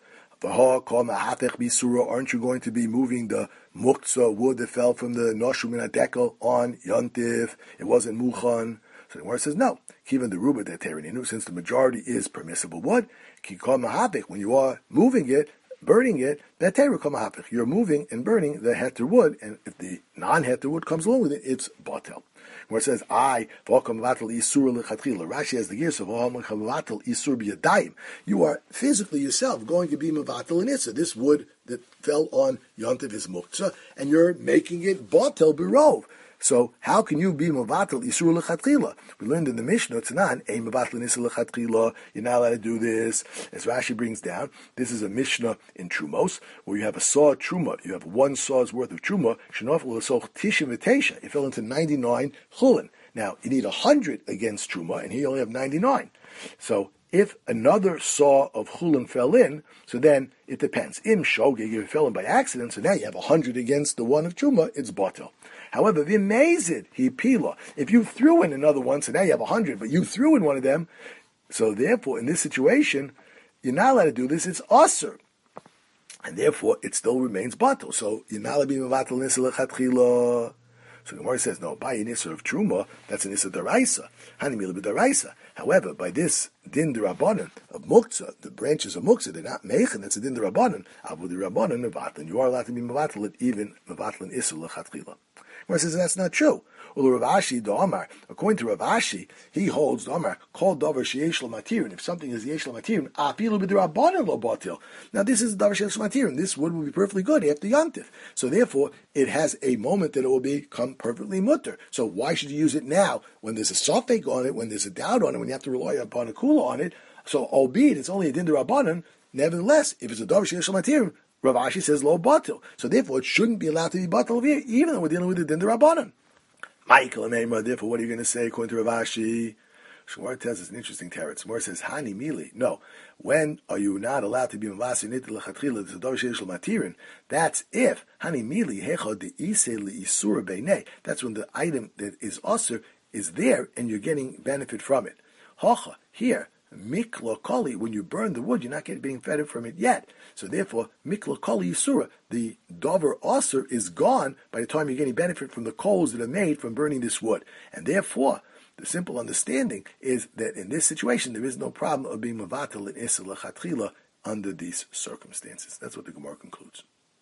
Aren't you going to be moving the muktzah wood that fell from the noshum min hadekel on yontif? It wasn't muchan. So the Gemara says no. Even the ruba that terininu, since the majority is permissible wood, when you are moving it, burning it, you're moving and burning the heter wood, and if the non-heter wood comes along with it, it's batel. Where it says, Rashi has the gears of isur. You are physically yourself going to be mevatel in Issa. This wood that fell on Yontif is muktzah, and you're making it batel birov. So how can you be mevatel isur lechatchila? We learned in the Mishnah, Tzanan, a mevatel isur lechatchila. You're not allowed to do this. As Rashi brings down, this is a Mishnah in Trumos, where you have a saw truma. You have one saw's worth of truma. Shenofel l'soch tishim v'teisha. You fell into 99 chulin. Now you need 100 against truma, and he only have 99. So if another saw of chulin fell in, so then it depends. Im shogeg, if it fell in by accident, so now you have 100 against the one of truma. It's batel. However, v'mezid he pila. If you threw in another one, so now you have 100, but you threw in one of them, so therefore in this situation, you're not allowed to do this. It's usur, and therefore it still remains batel. So you're not allowed to be mevatel nisa lechatchila. So Gemara says, no, by an issa of truma, that's an issa daraisa. Hanimila b'daraisa. However, by this din derabanan of muktzah, the branches of muktzah, they're not meichen, that's a din derabanan. Abu derabanan mevatel. You are allowed to be mevatel it, even mevatel issa lechatchila. Gemara says that's not true. According to Rav Ashi, he holds Omar called davar sheyesh lo matirin. If something is yesh lo matirin, afilu b'derabanan lo batil. Now this is davar sheyesh lo matirin. This wood will be perfectly good after yontif. So therefore, it has a moment that it will become perfectly mutter. So why should you use it now when there's a safek on it, when there's a doubt on it, when you have to rely upon a kula on it? So albeit it's only a din derabanan, nevertheless, if it's a davar sheyesh lo matirin, Rav Ashi says lo batil. So therefore, it shouldn't be allowed to be batil here, even though we're dealing with the din derabanan. Michael and Emma, therefore, what are you going to say according to Rav Ashi? Shmuel tells us an interesting teretz. Shmuel says, Hani mili. No. When are you not allowed to be mavasi nitil lechatchila, the davar sheyesh lo matirin? That's if, Hani mili, hecha de isei le'isura beinei. That's when the item that is usur is there and you're getting benefit from it. Hocha, here, mikla koli, when you burn the wood, you're not getting benefit from it yet. So therefore, mikla koli yisura, the davar usur is gone by the time you're getting benefit from the coals that are made from burning this wood. And therefore, the simple understanding is that in this situation, there is no problem of being mevatel in issa lechatchila under these circumstances. That's what the Gemara concludes.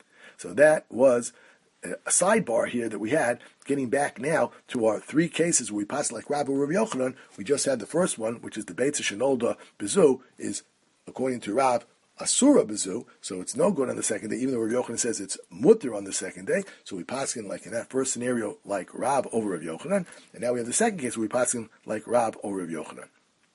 So that was a sidebar here that we had, getting back now to our three cases where we pass like Rabbi Rav Yochanan. We just had the first one, which is the Beitza Shenolda Bezu, is, according to Rav, Asura Bezu, so it's no good on the second day, even though Rav Yochanan says it's mutter on the second day. So we pass in like in that first scenario like Rav over Rav Yochanan, and now we have the second case where we pass in like Rav over Rav Yochanan.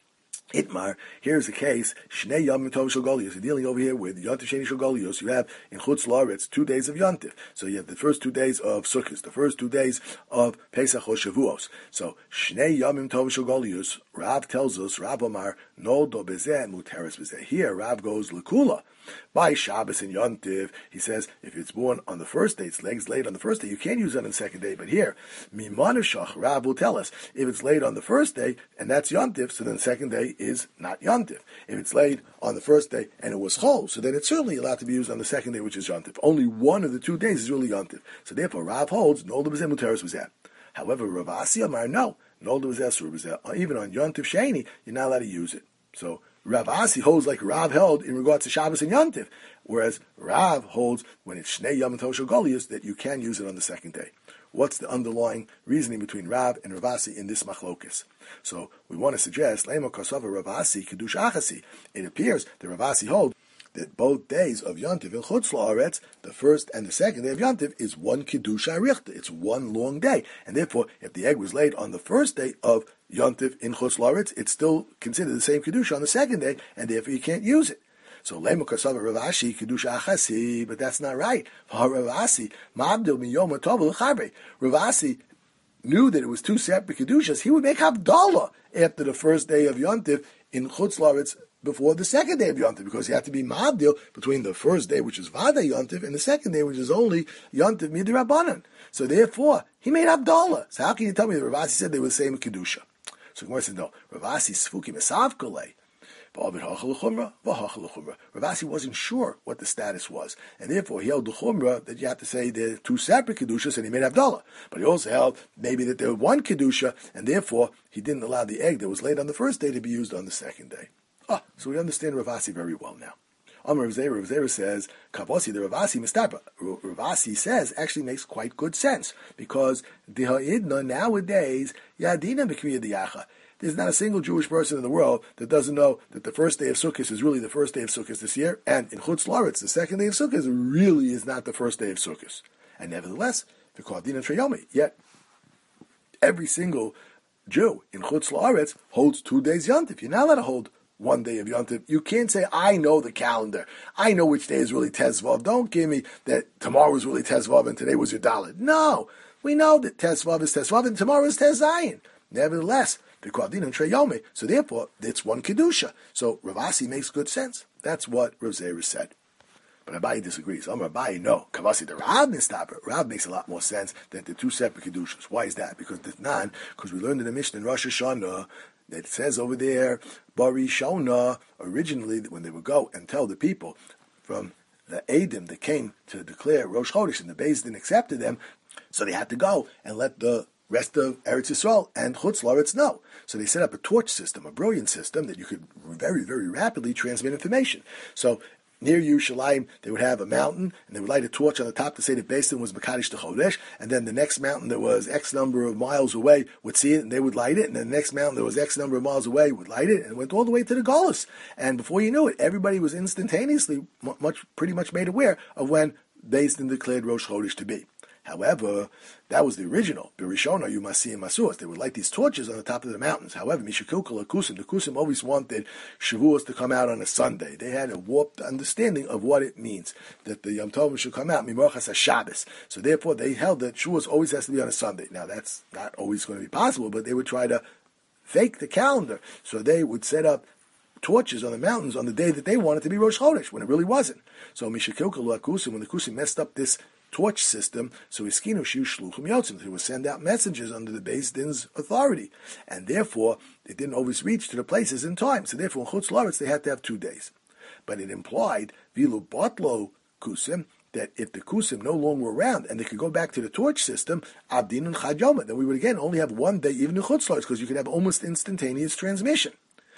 Itmar, here's the case, Shnei Yom Tov Shel Golios. You're dealing over here with Yontif Sheni Shel Golios. You have in Chutz La'aretz 2 days of Yontif. So you have the first 2 days of Sukkot, the first 2 days of Pesach or Shavuos. So Shnei Yom Tov Shel Golios, Rav tells us, Rav Omar, Noldo Bezeh Muteres Bezeh. Here, Rav goes L'kula. By Shabbos and Yontif, he says, if it's born on the first day, its legs laid on the first day, you can't use it on the second day. But here, Mimanashach, Rav will tell us, if it's laid on the first day, and that's Yontif, so then the second day is not Yontif. If it's laid on the first day, and it was Chol, so then it's certainly allowed to be used on the second day, which is Yontif. Only one of the 2 days is really Yontif. So therefore, Rav holds, Nolda B'zeh Muteres B'zeh. However, Rav Asi Amar, no, Nolda B'zeh Sur B'zeh. Even on Yontif Sheni, you're not allowed to use it. So Rav Asi holds like Rav held in regards to Shabbos and Yontif, whereas Rav holds when it's Shnei Yom Tov Shel Golios that you can use it on the second day. What's the underlying reasoning between Rav and Rav Asi in this machlokes? So we want to suggest Leima Kosova Rav Asi Kedush Achasi. It appears that Rav Asi holds that both days of Yontif in Chutz La'aretz, the first and the second day of Yontif, is one Kedusha Arichta. It's one long day. And therefore, if the egg was laid on the first day of Yontif in Chutz La'aretz, it's still considered the same Kedusha on the second day, and therefore you can't use it. So Lema Kasava Rav Ashi Kedusha Achasi, but that's not right. Rav Asi Ma'abdil Miyom Tov L'Chabre. Rav Asi knew that it was two separate Kedushas. He would make Havdalah after the first day of Yontif in Chutz La'aretz before the second day of Yontif, because he had to be Ma'abdil between the first day, which is Vada Yontif, and the second day, which is only Yontif Midrabanan. So therefore, he made Havdalah. So how can you tell me that Rav Asi said they were the same Kedusha? So Gemara says, no, Rav Asi Sfuki Mesav Kolei. Rav Asi wasn't sure what the status was, and therefore he held the chumrah that you have to say they're two separate kedushas, and he made Havdalah. But he also held maybe that they were one kedusha, and therefore he didn't allow the egg that was laid on the first day to be used on the second day. So we understand Rav Asi very well now. Rav Zera says, Kavosi, the Ravasi Mistapa. Ravasi says, actually makes quite good sense, because the Ha'idna nowadays, Yadina B'Kriya Diyacha. There's not a single Jewish person in the world that doesn't know that the first day of Sukkot is really the first day of Sukkot this year, and in Chutz La'aretz, the second day of Sukkot really is not the first day of Sukkot. And nevertheless, they're called Dina Treyomi. Yet, every single Jew in Chutz La'aretz holds 2 days Yontif. You're not allowed to hold 1 day of Yontif. You can't say, I know the calendar. I know which day is really Tezvav. Don't give me that tomorrow is really Tezvav and today was your Dalet. No, we know that Tezvav is Tezvav and tomorrow is Tezayin. Nevertheless, they're called Dina Treyomi. So therefore, it's one Kedusha. So Ravasi makes good sense. That's what Rav Zera said. But Abaye disagrees. Abaye, no. Kavasi, the Rav Mistaber. Rav makes a lot more sense than the two separate Kedushas. Why is that? Because we learned in the Mishnah in Rosh Hashanah that it says over there, Bari Shona, originally, when they would go and tell the people from the Edom that came to declare Rosh Chodesh, and the Beis Din accepted them, so they had to go and let the rest of Eretz Yisrael and Chutz La'aretz know. So they set up a torch system, a brilliant system that you could very, very rapidly transmit information. So near Yerushalayim, they would have a mountain, and they would light a torch on the top to say that Beis Din was Mekadosh to Chodesh, and then the next mountain that was X number of miles away would see it, and they would light it, and then the next mountain that was X number of miles away would light it, and it went all the way to the Golus. And before you knew it, everybody was instantaneously pretty much made aware of when Beis Din declared Rosh Chodesh to be. However, that was the original. Birishona, you must see in Masuas. They would light these torches on the top of the mountains. However, Mishakilkal Kusim, the Kusim always wanted Shavuos to come out on a Sunday. They had a warped understanding of what it means, that the Yom Tov should come out, Mimochas HaShabbos. So therefore, they held that Shavuos always has to be on a Sunday. Now, that's not always going to be possible, but they would try to fake the calendar. So they would set up torches on the mountains on the day that they wanted to be Rosh Chodesh, when it really wasn't. So Mishakilkal Kusim, when the Kusim messed up this torch system, so Iskinu Shiu Shluchim Yotzim, he would send out messengers under the Beis Din's authority, and therefore it didn't always reach to the places in time. So therefore, in Chutz La'aretz they had to have 2 days. But it implied Vilu Botlo Kusim, that if the Kusim no longer were around and they could go back to the torch system, Abdin and Chad Yoma, then we would again only have 1 day, even in Chutz La'aretz, because you could have almost instantaneous transmission.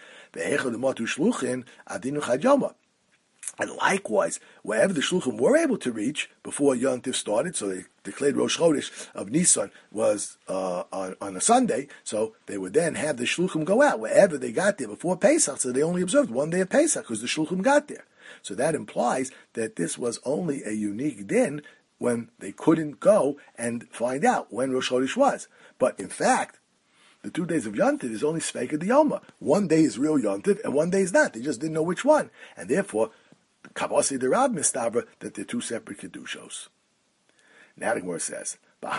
And likewise, wherever the Shluchim were able to reach before Yom Tiv started, so they declared Rosh Chodesh of Nisan was on a Sunday, so they would then have the Shluchim go out wherever they got there before Pesach, so they only observed 1 day of Pesach because the Shluchim got there. So that implies that this was only a unique din when they couldn't go and find out when Rosh Chodesh was. But in fact, the 2 days of Yontif is only Sveika D'Yoma. 1 day is real Yontif and 1 day is not. They just didn't know which one. And therefore, Kavasi the Rab Mistabra, that they're 2 separate Kedushos. Now the Gemara says,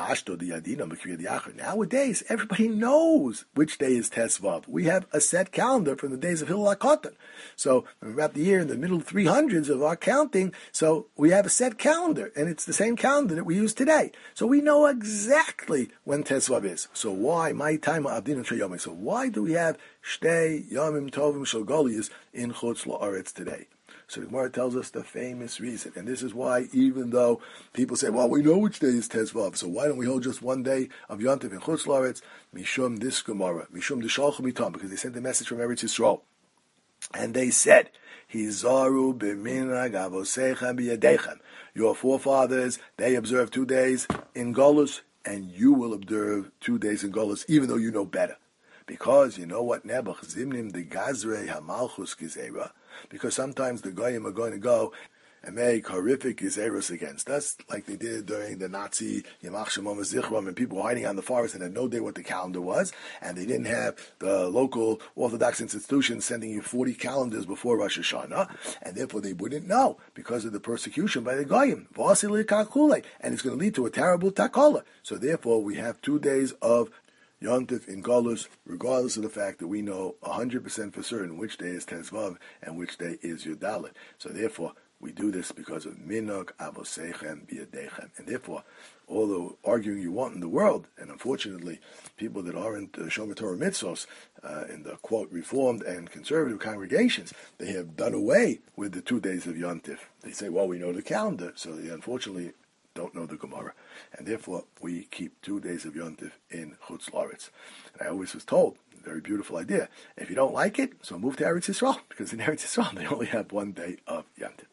nowadays, everybody knows which day is Tesvav. We have a set calendar from the days of Hillel HaKotan. So, about the year in the middle 300s of our counting, so we have a set calendar, and it's the same calendar that we use today. So we know exactly when Tesvav is. So why, my time Abdin Treyomi? So why do we have Shtei Yomim Tovim Shel Golias in Chutz La'aretz today? So the Gemara tells us the famous reason. And this is why, even though people say, well, we know which day is Tezvav, so why don't we hold just 1 day of Yontif in Chutz La'aretz? Mishum this Gemara, Mishum D'Shalchu Mitam, because they sent a message from Eretz Yisrael. And they said, Hizaru b'minag avosechem b'yadechem. Your forefathers, they observed 2 days in Golus, and you will observe 2 days in Golus, even though you know better. Because you know what, Nebuch Zimnim de Gazrei Hamalchus Gizera. Because sometimes the Goyim are going to go and make horrific Gizerus against us, like they did during the Nazi Yamach Shemom Zichron, and people were hiding out in the forest and had no idea what the calendar was, and they didn't have the local Orthodox institutions sending you 40 calendars before Rosh Hashanah, and therefore they wouldn't know because of the persecution by the Goyim. And it's going to lead to a terrible takola. So therefore we have 2 days of Yontif in Golus, regardless of the fact that we know 100% for certain which day is Tezvav and which day is Yudalit. So therefore, we do this because of Minog Avosechem B'Yadechem. And therefore, all the arguing you want in the world, and unfortunately, people that aren't Shomer Torah Mitzvos, in the, quote, Reformed and conservative congregations, they have done away with the 2 days of Yontif. They say, well, we know the calendar, so they unfortunately don't know the Gemara. And therefore, we keep 2 days of Yontif in Chutz La'aretz. And I always was told, a very beautiful idea, if you don't like it, so move to Eretz Yisrael, because in Eretz Yisrael, they only have 1 day of Yontif.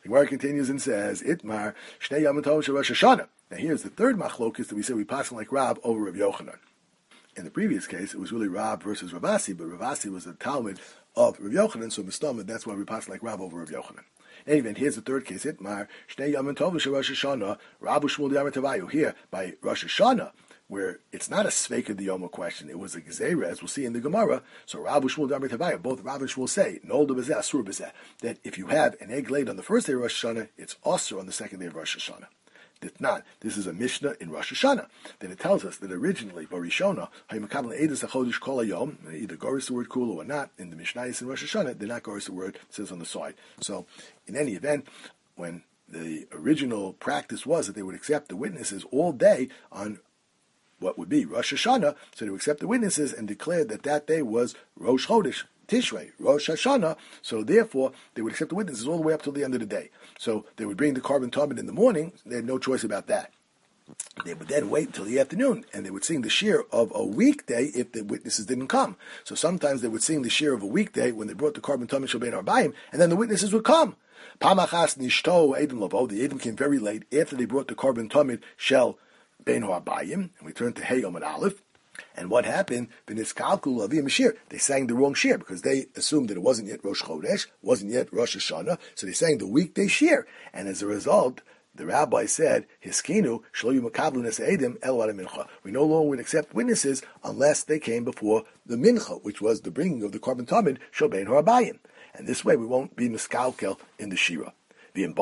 The Gemara continues and says, Itmar, Shnei Yom Tov Shel Rosh Hashanah. Now here's the third machlokes that we say we pass like Rav over Rav Yochanan. In the previous case, it was really Rav versus Rav Asi, but Rav Asi was the Talmud of Rav Yochanan, so Mistamid, that's why we pass like Rav over Rav Yochanan. Anyway, here's the third case. Itmar, Shnei Yom Tov Shel Rosh Hashanah, Rav Shmuel D'Amar Tavayu. Here, by Rosh Hashanah, where it's not a Sveika D'Yoma question, it was a Gezerah, as we'll see in the Gemara. So Rav Shmuel D'Amar Tavayu, both Rav and Shmuel say, Nolda B'zeh, Asur B'zeh, that if you have an egg laid on the first day of Rosh Hashanah, it's also on the second day of Rosh Hashanah. If not, this is a Mishnah in Rosh Hashanah. Then it tells us that originally, Barishona, either goris the word kula or not, in the Mishnayos in Rosh Hashanah, they're not goris the word, it says on the side. So, in any event, when the original practice was that they would accept the witnesses all day on what would be Rosh Hashanah, so they would accept the witnesses and declare that that day was Rosh Chodesh, Tishrei, Rosh Hashanah, so therefore they would accept the witnesses all the way up till the end of the day. So they would bring the Korban Tamid in the morning, they had no choice about that. They would then wait until the afternoon, and they would sing the shir of a weekday if the witnesses didn't come. So sometimes they would sing the shir of a weekday when they brought the Korban Tamid Shel Bein Arbayim, and then the witnesses would come. Pamachas Nishto Edom Lavo, the Edom came very late after they brought the Korban Tamid Shel Bein Arbayim, and we turned to Hey Yom and Aleph. And what happened? They sang the wrong shir because they assumed that it wasn't yet Rosh Chodesh, wasn't yet Rosh Hashanah, so they sang the weekday shir. And as a result, the rabbi said, Hiskinu, Shloyu Makablu Nesedim, El Mincha. We no longer would accept witnesses unless they came before the Mincha, which was the bringing of the Korban Tamid, Shel Bein Harabayim. And this way we won't be miskalkel in the shira. If the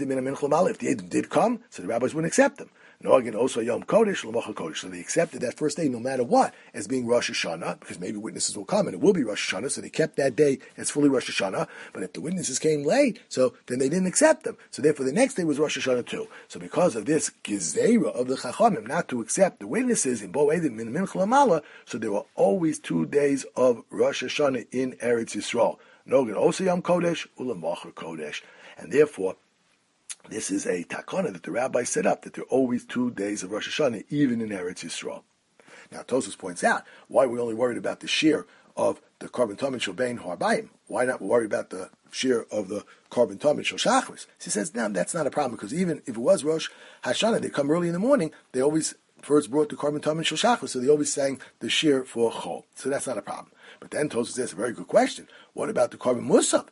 Edim did come, so the rabbis wouldn't accept them. No, again, also Yom Kodesh, L'mocha Kodesh. So they accepted that first day, no matter what, as being Rosh Hashanah, because maybe witnesses will come, and it will be Rosh Hashanah, so they kept that day as fully Rosh Hashanah. But if the witnesses came late, so then they didn't accept them. So therefore the next day was Rosh Hashanah too. So because of this Gezerah of the Chachamim, not to accept the witnesses in Bo Edim, in Mincha Lamala, so there were always 2 days of Rosh Hashanah in Eretz Yisrael. No, again, also Yom Kodesh, U'L'mocha Kodesh. And therefore, this is a takana that the rabbi set up, that there are always 2 days of Rosh Hashanah, even in Eretz Yisrael. Now, Tosfos points out why we're only worried about the shir of the Korban Tamid Shel Bein Harbayim. Why not worry about the shir of the Korban Tamid Shel Shachris? He says, no, that's not a problem, because even if it was Rosh Hashanah, they come early in the morning, they always first brought the Korban Tamid Shel Shachris, so they always sang the shir for Chol. So that's not a problem. But then Tosfos asks a very good question. What about the Korban Musaf?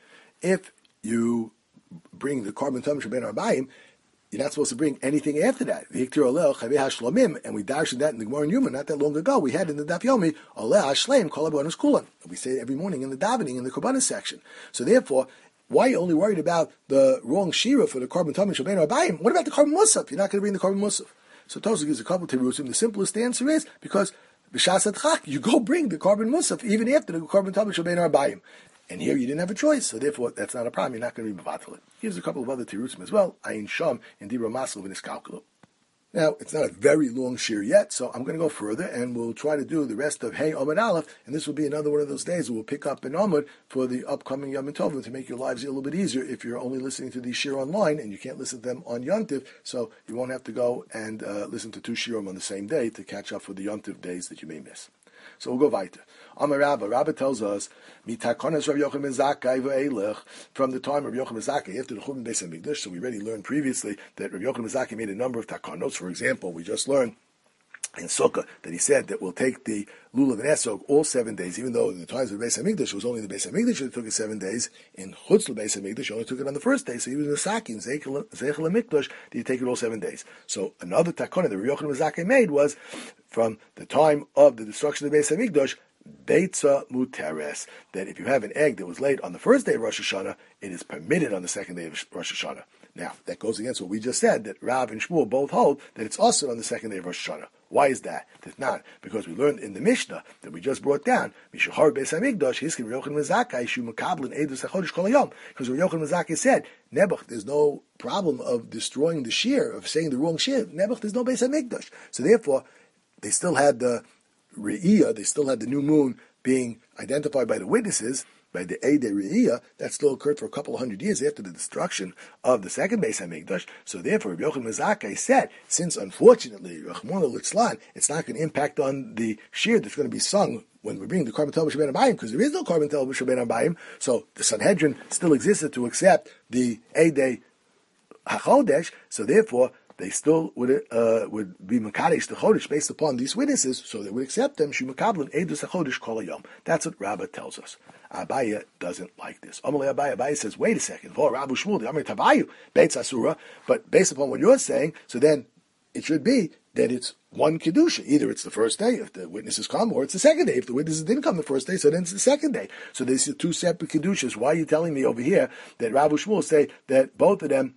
If you bring the Korban Tamid Shel Bein Arbayim, you're not supposed to bring anything after that. And we darshed that in the Gemara in Yuma not that long ago. We had in the Daf Yomi, Oleh HaShleim Kol HaBonus Kulan. We say it every morning in the davening in the Korbanos section. So therefore, why are you only worried about the wrong shira for the Korban Tamid Shel Bein Arbayim? What about the Korban Musaf? You're not going to bring the Korban Musaf. So Tosfos gives a couple of terusim. The simplest answer is because b'shas adchak, you go bring the Korban Musaf even after the Korban Tamid Shel Bein Arbayim. And here you didn't have a choice, so therefore that's not a problem. You're not going to be mevatel it. Here's a couple of other tirusim as well. Ayin Sham and Dibra Masel in his calculum. Now, it's not a very long shir yet, so I'm going to go further, and we'll try to do the rest of Hey Amud Aleph, and this will be another one of those days we'll pick up in Amud for the upcoming Yom Tovim to make your lives a little bit easier if you're only listening to these shir online, and you can't listen to them on Yontiv, so you won't have to go and listen to 2 shirim on the same day to catch up for the Yontiv days that you may miss. So we'll go weiter. Amar Rabba tells us, Mitakonas Rav Yochanan ben Zakkai ve'elech, from the time of Rav Yochanan ben Zakkai after the Churban Beis Hamikdash. So we already learned previously that Rav Yochanan ben Zakkai made a number of takonos. For example, we just learned in Sukkah that he said that we'll take the Lulav and Esog all 7 days, even though in the times of the Beis Hamikdash it was only the Beis Hamikdash that took it 7 days. In Chutz Beis Hamikdash he only took it on the first day. So even in the Saki, in Zeichel HaMikdash, did he take it all 7 days. So another takona that Rav Yochanan ben Zakkai made was from the time of the destruction of the Beis Hamikdash, Beitza Muteres, that if you have an egg that was laid on the first day of Rosh Hashanah, it is permitted on the second day of Rosh Hashanah. Now, that goes against what we just said, that Rav and Shmuel both hold that it's also on the second day of Rosh Hashanah. Why is that? It's not. Because we learned in the Mishnah that we just brought down, Mishahar Beis HaMikdash, Hiskin Rav Yochanan ben Zakkai, Shu Mekabelin Eidus HaChodesh Kol Hayom. Because Rav Yochanan ben Zakkai said, Nebuch, there's no problem of destroying the shir, of saying the wrong shir. Nebuch, there's no Beis HaMikdash. So therefore, they still had the Re'iyah, they still had the new moon being identified by the witnesses, by the Eidei Re'iyah, that still occurred for a couple of hundred years after the destruction of the second Beis HaMikdash. So therefore, Rabbi Yochanan ben Zakkai said, since unfortunately, Rachmana litzlan, it's not going to impact on the shir that's going to be sung when we bring the Korban Tel B'Shem Abayim, because there is no Korban Tel B'Shem Abayim, so the Sanhedrin still existed to accept the Eidei HaChodesh, so therefore, they still would be Makadesh the Chodesh based upon these witnesses, so they would accept them. Shumakablan Eidus HaChodesh Kol Hayom. That's what Rabbah tells us. Abaya doesn't like this. Amalei Abaya says, wait a second. Rabbu Shmuel, the Amrit Tabayu, Beitz Asura, but based upon what you're saying, so then it should be that it's one Kedusha. Either it's the first day if the witnesses come, or it's the second day. If the witnesses didn't come the first day, so then it's the second day. So there's two separate Kedushas. Why are you telling me over here that Rabbu Shmuel say that both of them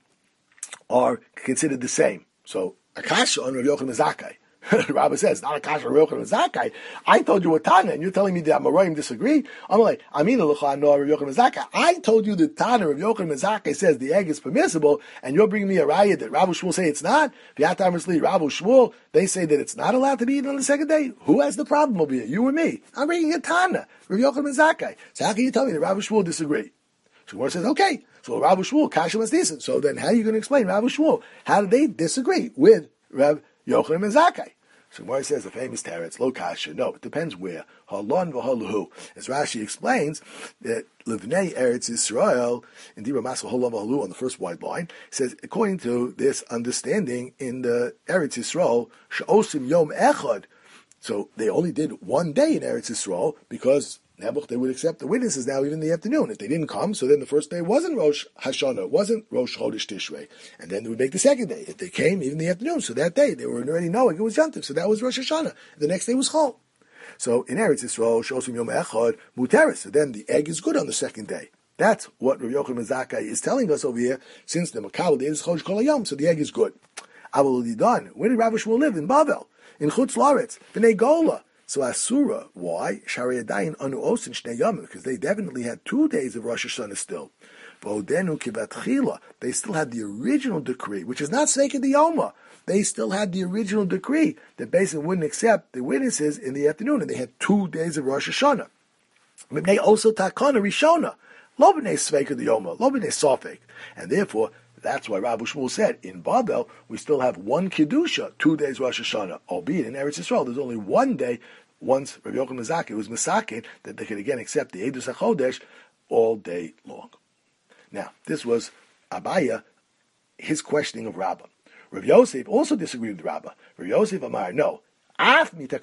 are considered the same? So Akasha on Rav Yochanan ben Zakkai. Rabbi says, not Akasha on Rav Yochanan ben Zakkai. I told you what Tana, and you're telling me that Amoraim disagree? I'm like, Amina l'cha no Rav Yochanan ben Zakkai. I told you that Tana Rav Yochanan ben Zakkai says the egg is permissible, and you're bringing me a raya that Rabbi Shmuel say it's not. V'yatam Risli, Rabbi Shmuel, they say that it's not allowed to be eaten on the second day. Who has the problem over here? You or me? I'm bringing a Tana, Rav Yochanan ben Zakkai. So how can you tell me that Rabbi Shmuel disagree? So Gemara says, okay. So Rabbi Shmuel, Kasha was decent. So then how are you going to explain Rabbi Shmuel? How did they disagree with Rav Yochanan ben Zakkai? So Gemara says the famous teretz, lo kasha. No, it depends where. Halon v'haluhu. As Rashi explains, that Livnei Eretz Yisrael, in Dibra Masel Halon v'haluhu on the first wide line, says, according to this understanding in the Eretz Yisrael, she'osim yom echad. So they only did one day in Eretz Yisrael because Nebuch, they would accept the witnesses now even in the afternoon. If they didn't come, so then the first day wasn't Rosh Hashanah, wasn't Rosh Chodesh Tishrei. And then they would make the second day. If they came, even in the afternoon, so that day they were already knowing it was Yom Tov, so that was Rosh Hashanah. The next day was Chol. So in Eretz Yisrael, Shosim Yom Echad, Muteris. So then the egg is good on the second day. That's what Rav Yochanan ben Zakkai is telling us over here, since the Makabel is Chodesh Kol Hayom, so the egg is good. Aval Lidan, where did Rabbi Shmuel live? In Bavel, in Chutz Laretz, B'nai Gola. So Asura, why? Shariadayin anu osin shnei yomim, because they definitely had 2 days of Rosh Hashanah still. V'odenu kivatchila, they still had the original decree, which is not Seikah Diyoma. They still had the original decree that basically wouldn't accept the witnesses in the afternoon, and they had 2 days of Rosh Hashanah. They also takana rishona, lo b'nei Seikah Diyoma, lo b'nei Sofek, and therefore. That's why Rabbi Shmuel said, in Babel, we still have one Kedusha, 2 days Rosh Hashanah, albeit in Eretz Yisrael, there's only one day, once Rabbi Yochanan ben Zakkai was Masakin, that they could again accept the Eidus HaChodesh all day long. Now, this was Abaya, his questioning of Rabbah. Rav Yosef also disagreed with Rabbah. Rav Yosef Amar, no, even after Rav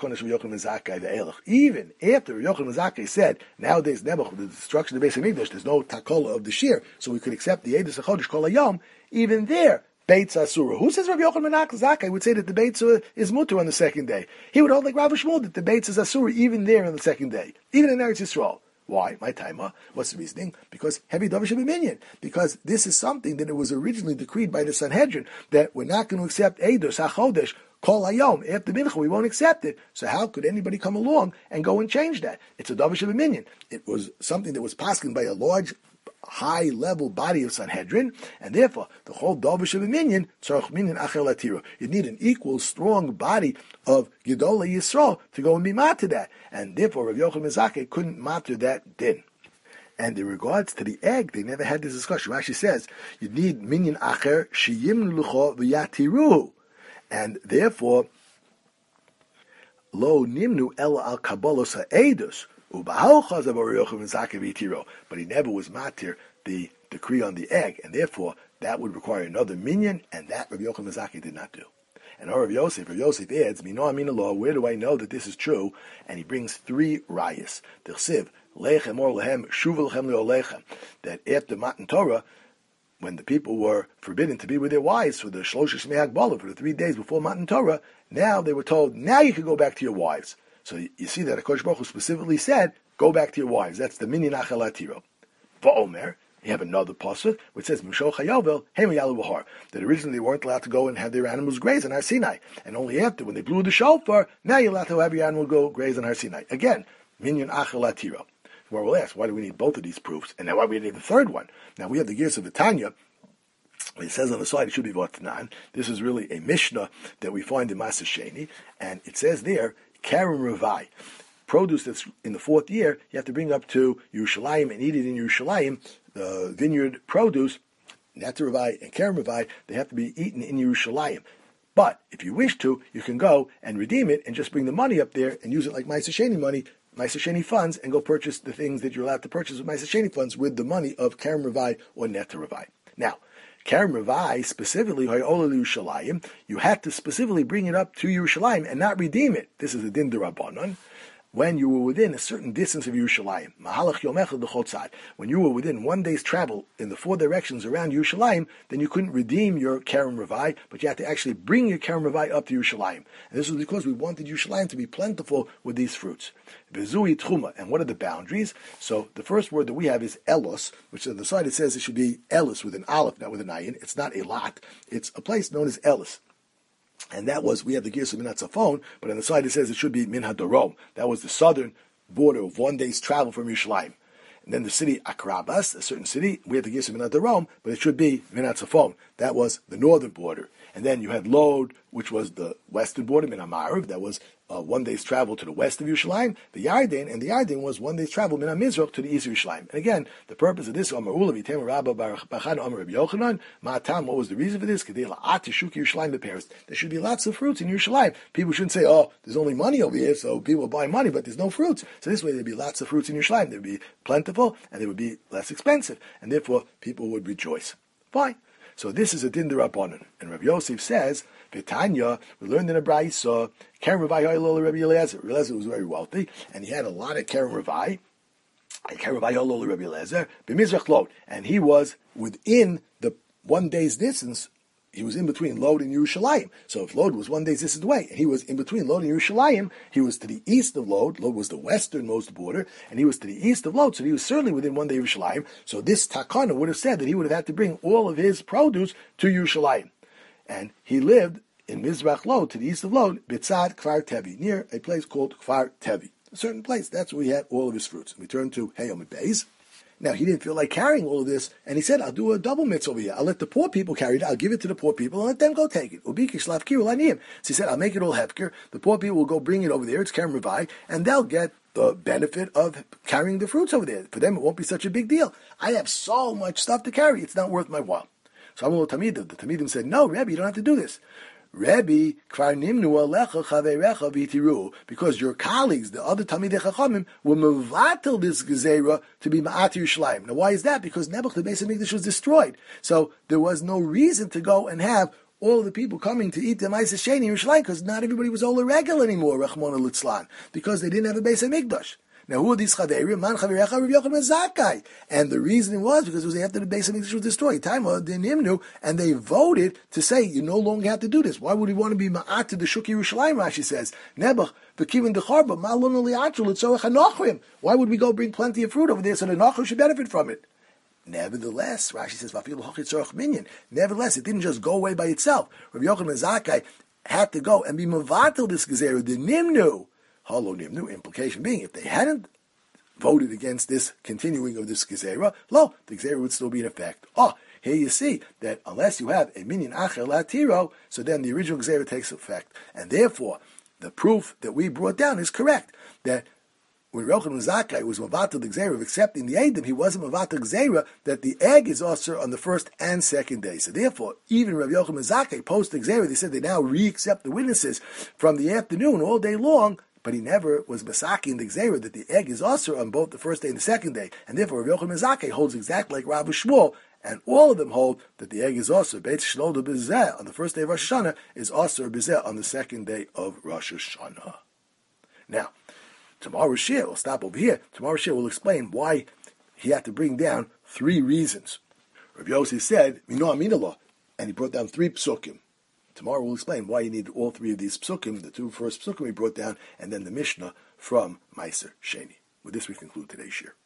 Yochanan ben Zakkai said, nowadays Nebuch, with the destruction of the Beis HaMikdash, there's no takola of the shear, so we could accept the Eidus HaChodesh Kol Hayom, even there, Beitz Asura. Who says Rav Yochanan ben Zakkai would say that the Beitz is mutter on the second day? He would hold like Rav Shmuel that the Beitz is Asura even there on the second day, even in Eretz Yisrael. Why? My timer. What's the reasoning? Because heavy davar shebeminyan. Because this is something that it was originally decreed by the Sanhedrin that we're not going to accept Eidus HaChodesh Kol Hayom after Mincha. We won't accept it. So how could anybody come along and go and change that? It's a davar shebeminyan. It was something that was paskin by a large, high-level body of Sanhedrin, and therefore the whole davar shebeminyan tzarich minyan acher latira. You need an equal, strong body of Gedolei Yisrael to go and be matter that, and therefore Rav Yochanan ben Zakkai couldn't matter that din. And in regards to the egg, they never had this discussion. Rashi says you need minyan acher sheyimnu lucha v'yatiruhu, and therefore lo nimnu ela al kabbalos ha'edus. But he never was matir the decree on the egg, and therefore that would require another minyan, and that Rabbi Yochanan ben Zakkai did not do. And Rav Yosef adds, Mino Amina law, where do I know that this is true? And he brings 3 rayas. D'chsiv, lechem or lehem, shuv lechem leolechem. That after Matan Torah, when the people were forbidden to be with their wives for the Shlosh Shmei Hagbala, for the 3 days before Matan Torah, now they were told, now you can go back to your wives. So you see that HaKadosh Baruch Hu specifically said, go back to your wives. That's the minyan achel latiro. Va'omer, you have another pasuk which says, Mishol chayovel, hema yalu b'har. That originally they weren't allowed to go and have their animals graze on Har Sinai. And only after, when they blew the shofar, now you're allowed to have your animal go graze on Har Sinai. Again, minyan achel latiro. Well, we'll ask, why do we need both of these proofs? And now why do we need the third one? Now we have the gears of the Tanya. It says on the side, it should be Vatnan. This is really a Mishnah that we find in Maseh Sheni. And it says there, Karen Ravai. produce that's in the 4th year, you have to bring up to Yerushalayim and eat it in Yerushalayim. The vineyard produce, Netter Ravai and Kerem Ravai, they have to be eaten in Yerushalayim. But if you wish to, you can go and redeem it and just bring the money up there and use it like Ma'aser Sheni money, Ma'aser Sheni funds, and go purchase the things that you're allowed to purchase with Ma'aser Sheni funds with the money of Kerem Ravai or Netter Ravai. Now, Kerem Ravai, specifically, you had to specifically bring it up to Yerushalayim and not redeem it. This is a din d'Rabbanan. When you were within a certain distance of Yerushalayim, when you were within 1 day's travel in the 4 directions around Yerushalayim, then you couldn't redeem your Kerem Ravai, but you had to actually bring your Kerem Ravai up to Yerushalayim. And this was because we wanted Yerushalayim to be plentiful with these fruits. Vezui Tchuma, and what are the boundaries? So the first word that we have is Elos, which on the side it says it should be Elos with an Aleph, not with an Ayin. It's not a lot. It's a place known as Elos. And that was, we have the Girsa Min HaTzafon, but on the side it says it should be Min HaDarom. That was the southern border of 1 day's travel from Yerushalayim. And then the city Akrabas, a certain city, we have the Girsa Min HaDarom, but it should be Min HaTzafon. That was the northern border. And then you had Lod, which was the western border, Min HaMa'ariv, that was 1 day's travel to the west of Yerushalayim, the Yarden, and the Yarden was 1 day's travel, Min HaMizrach, to the east of Yerushalayim. And again, the purpose of this, what was the reason for this? There should be lots of fruits in Yerushalayim. People shouldn't say, oh, there's only money over here, so people buy money, but there's no fruits. So this way there'd be lots of fruits in Yerushalayim. They'd be plentiful, and they would be less expensive, and therefore people would rejoice. Fine. So this is a din d'Rabbanan. And Rabbi Yosef says, V'tanya, we learned in a Brayso, Kerem Ravai Ha'ilol Rabbi Eliezer. Rabbi Eliezer was very wealthy, and he had a lot of Kerem Ravai. And Kerem Ravai Ha'ilol Rabbi Eliezer, B'mizrach Lod. And he was within the 1 day's distance. He was in between Lod and Yerushalayim. So if Lod was 1 day's distance away, and he was in between Lod and Yerushalayim, he was to the east of Lod. Lod was the westernmost border, and he was to the east of Lod, so he was certainly within 1 day of Yerushalayim. So this Takana would have said that he would have had to bring all of his produce to Yerushalayim. And he lived in Mizrach Lod, to the east of Lod, Bitzad Kfar Tevi, near a place called Kfar Tevi. A certain place. That's where he had all of his fruits. We turn to Hayom Beis. Now, he didn't feel like carrying all of this, and he said, I'll do a double mitzvah over here. I'll let the poor people carry it. I'll give it to the poor people, and let them go take it. So he said, I'll make it all hefker. The poor people will go bring it over there. It's Kerem Ravai, and they'll get the benefit of carrying the fruits over there. For them, it won't be such a big deal. I have so much stuff to carry. It's not worth my while. So Amar Tamidim, the Tamidim said, no, Rebbe, you don't have to do this. Rebbe, kvar nimnu alecha chaverecha v'itiru, because your colleagues, the other Talmidei Chachamim, were mevatel this gezerah to be ma'at Yerushalayim. Now, why is that? Because Nebuch, the Beis HaMikdash, was destroyed. So there was no reason to go and have all of the people coming to eat the Ma'aser Sheni in Yerushalayim, because not everybody was Ola Regel anymore, Rachmana Litzlan, because they didn't have a Beis HaMikdash. Now, who are these chaverim? Man chaverecha Rav Yochanan ben Zakkai. And the reason was because it was after the Beis HaMikdash was destroyed. Taima dinimnu, and they voted to say you no longer have to do this. Why would he want to be ma'at to the Shuk Yerushalayim? Rashi says Nebuch v'kivin decharba ma'alon li'atru l'tzorach hanochrim. Why would we go bring plenty of fruit over there so the nochrim should benefit from it? Nevertheless, Rashi says vafilu hochit tzorach minyan. Nevertheless, it didn't just go away by itself. Rav Yochanan ben Zakkai had to go and be mavatel this gezerah dinimnu. Halo nimnu, implication being, if they hadn't voted against this continuing of this gezerah, the gezerah would still be in effect. Here you see that unless you have a minyan acher latiro, so then the original gezerah takes effect. And therefore, the proof that we brought down is correct, that when Rav Yochanan Zakkai was mavatel the gezerah of accepting the Eidim, he wasn't mavatel gezerah that the egg is also on the first and second day. So therefore, even Rav Yochanan Zakkai post the gezerah, they said they now re-accept the witnesses from the afternoon all day long. But he never was Masaki in the Gzeira that the egg is also on both the first day and the second day. And therefore, Rav Yochanan Zakkai holds exactly like Rav Shmuel, and all of them hold that the egg is also Beit Shnolda B'zeh on the first day of Rosh Hashanah, is also B'zeh on the second day of Rosh Hashanah. Now, tomorrow's shir, we'll stop over here. Tomorrow's shir will explain why he had to bring down 3 reasons. Rav Yossi said, Mino Aminallah, and he brought down 3 psukim. Tomorrow we'll explain why you need all 3 of these psukim, the 2 first psukim we brought down, and then the Mishnah from Ma'aser Sheni. With this we conclude today's shir.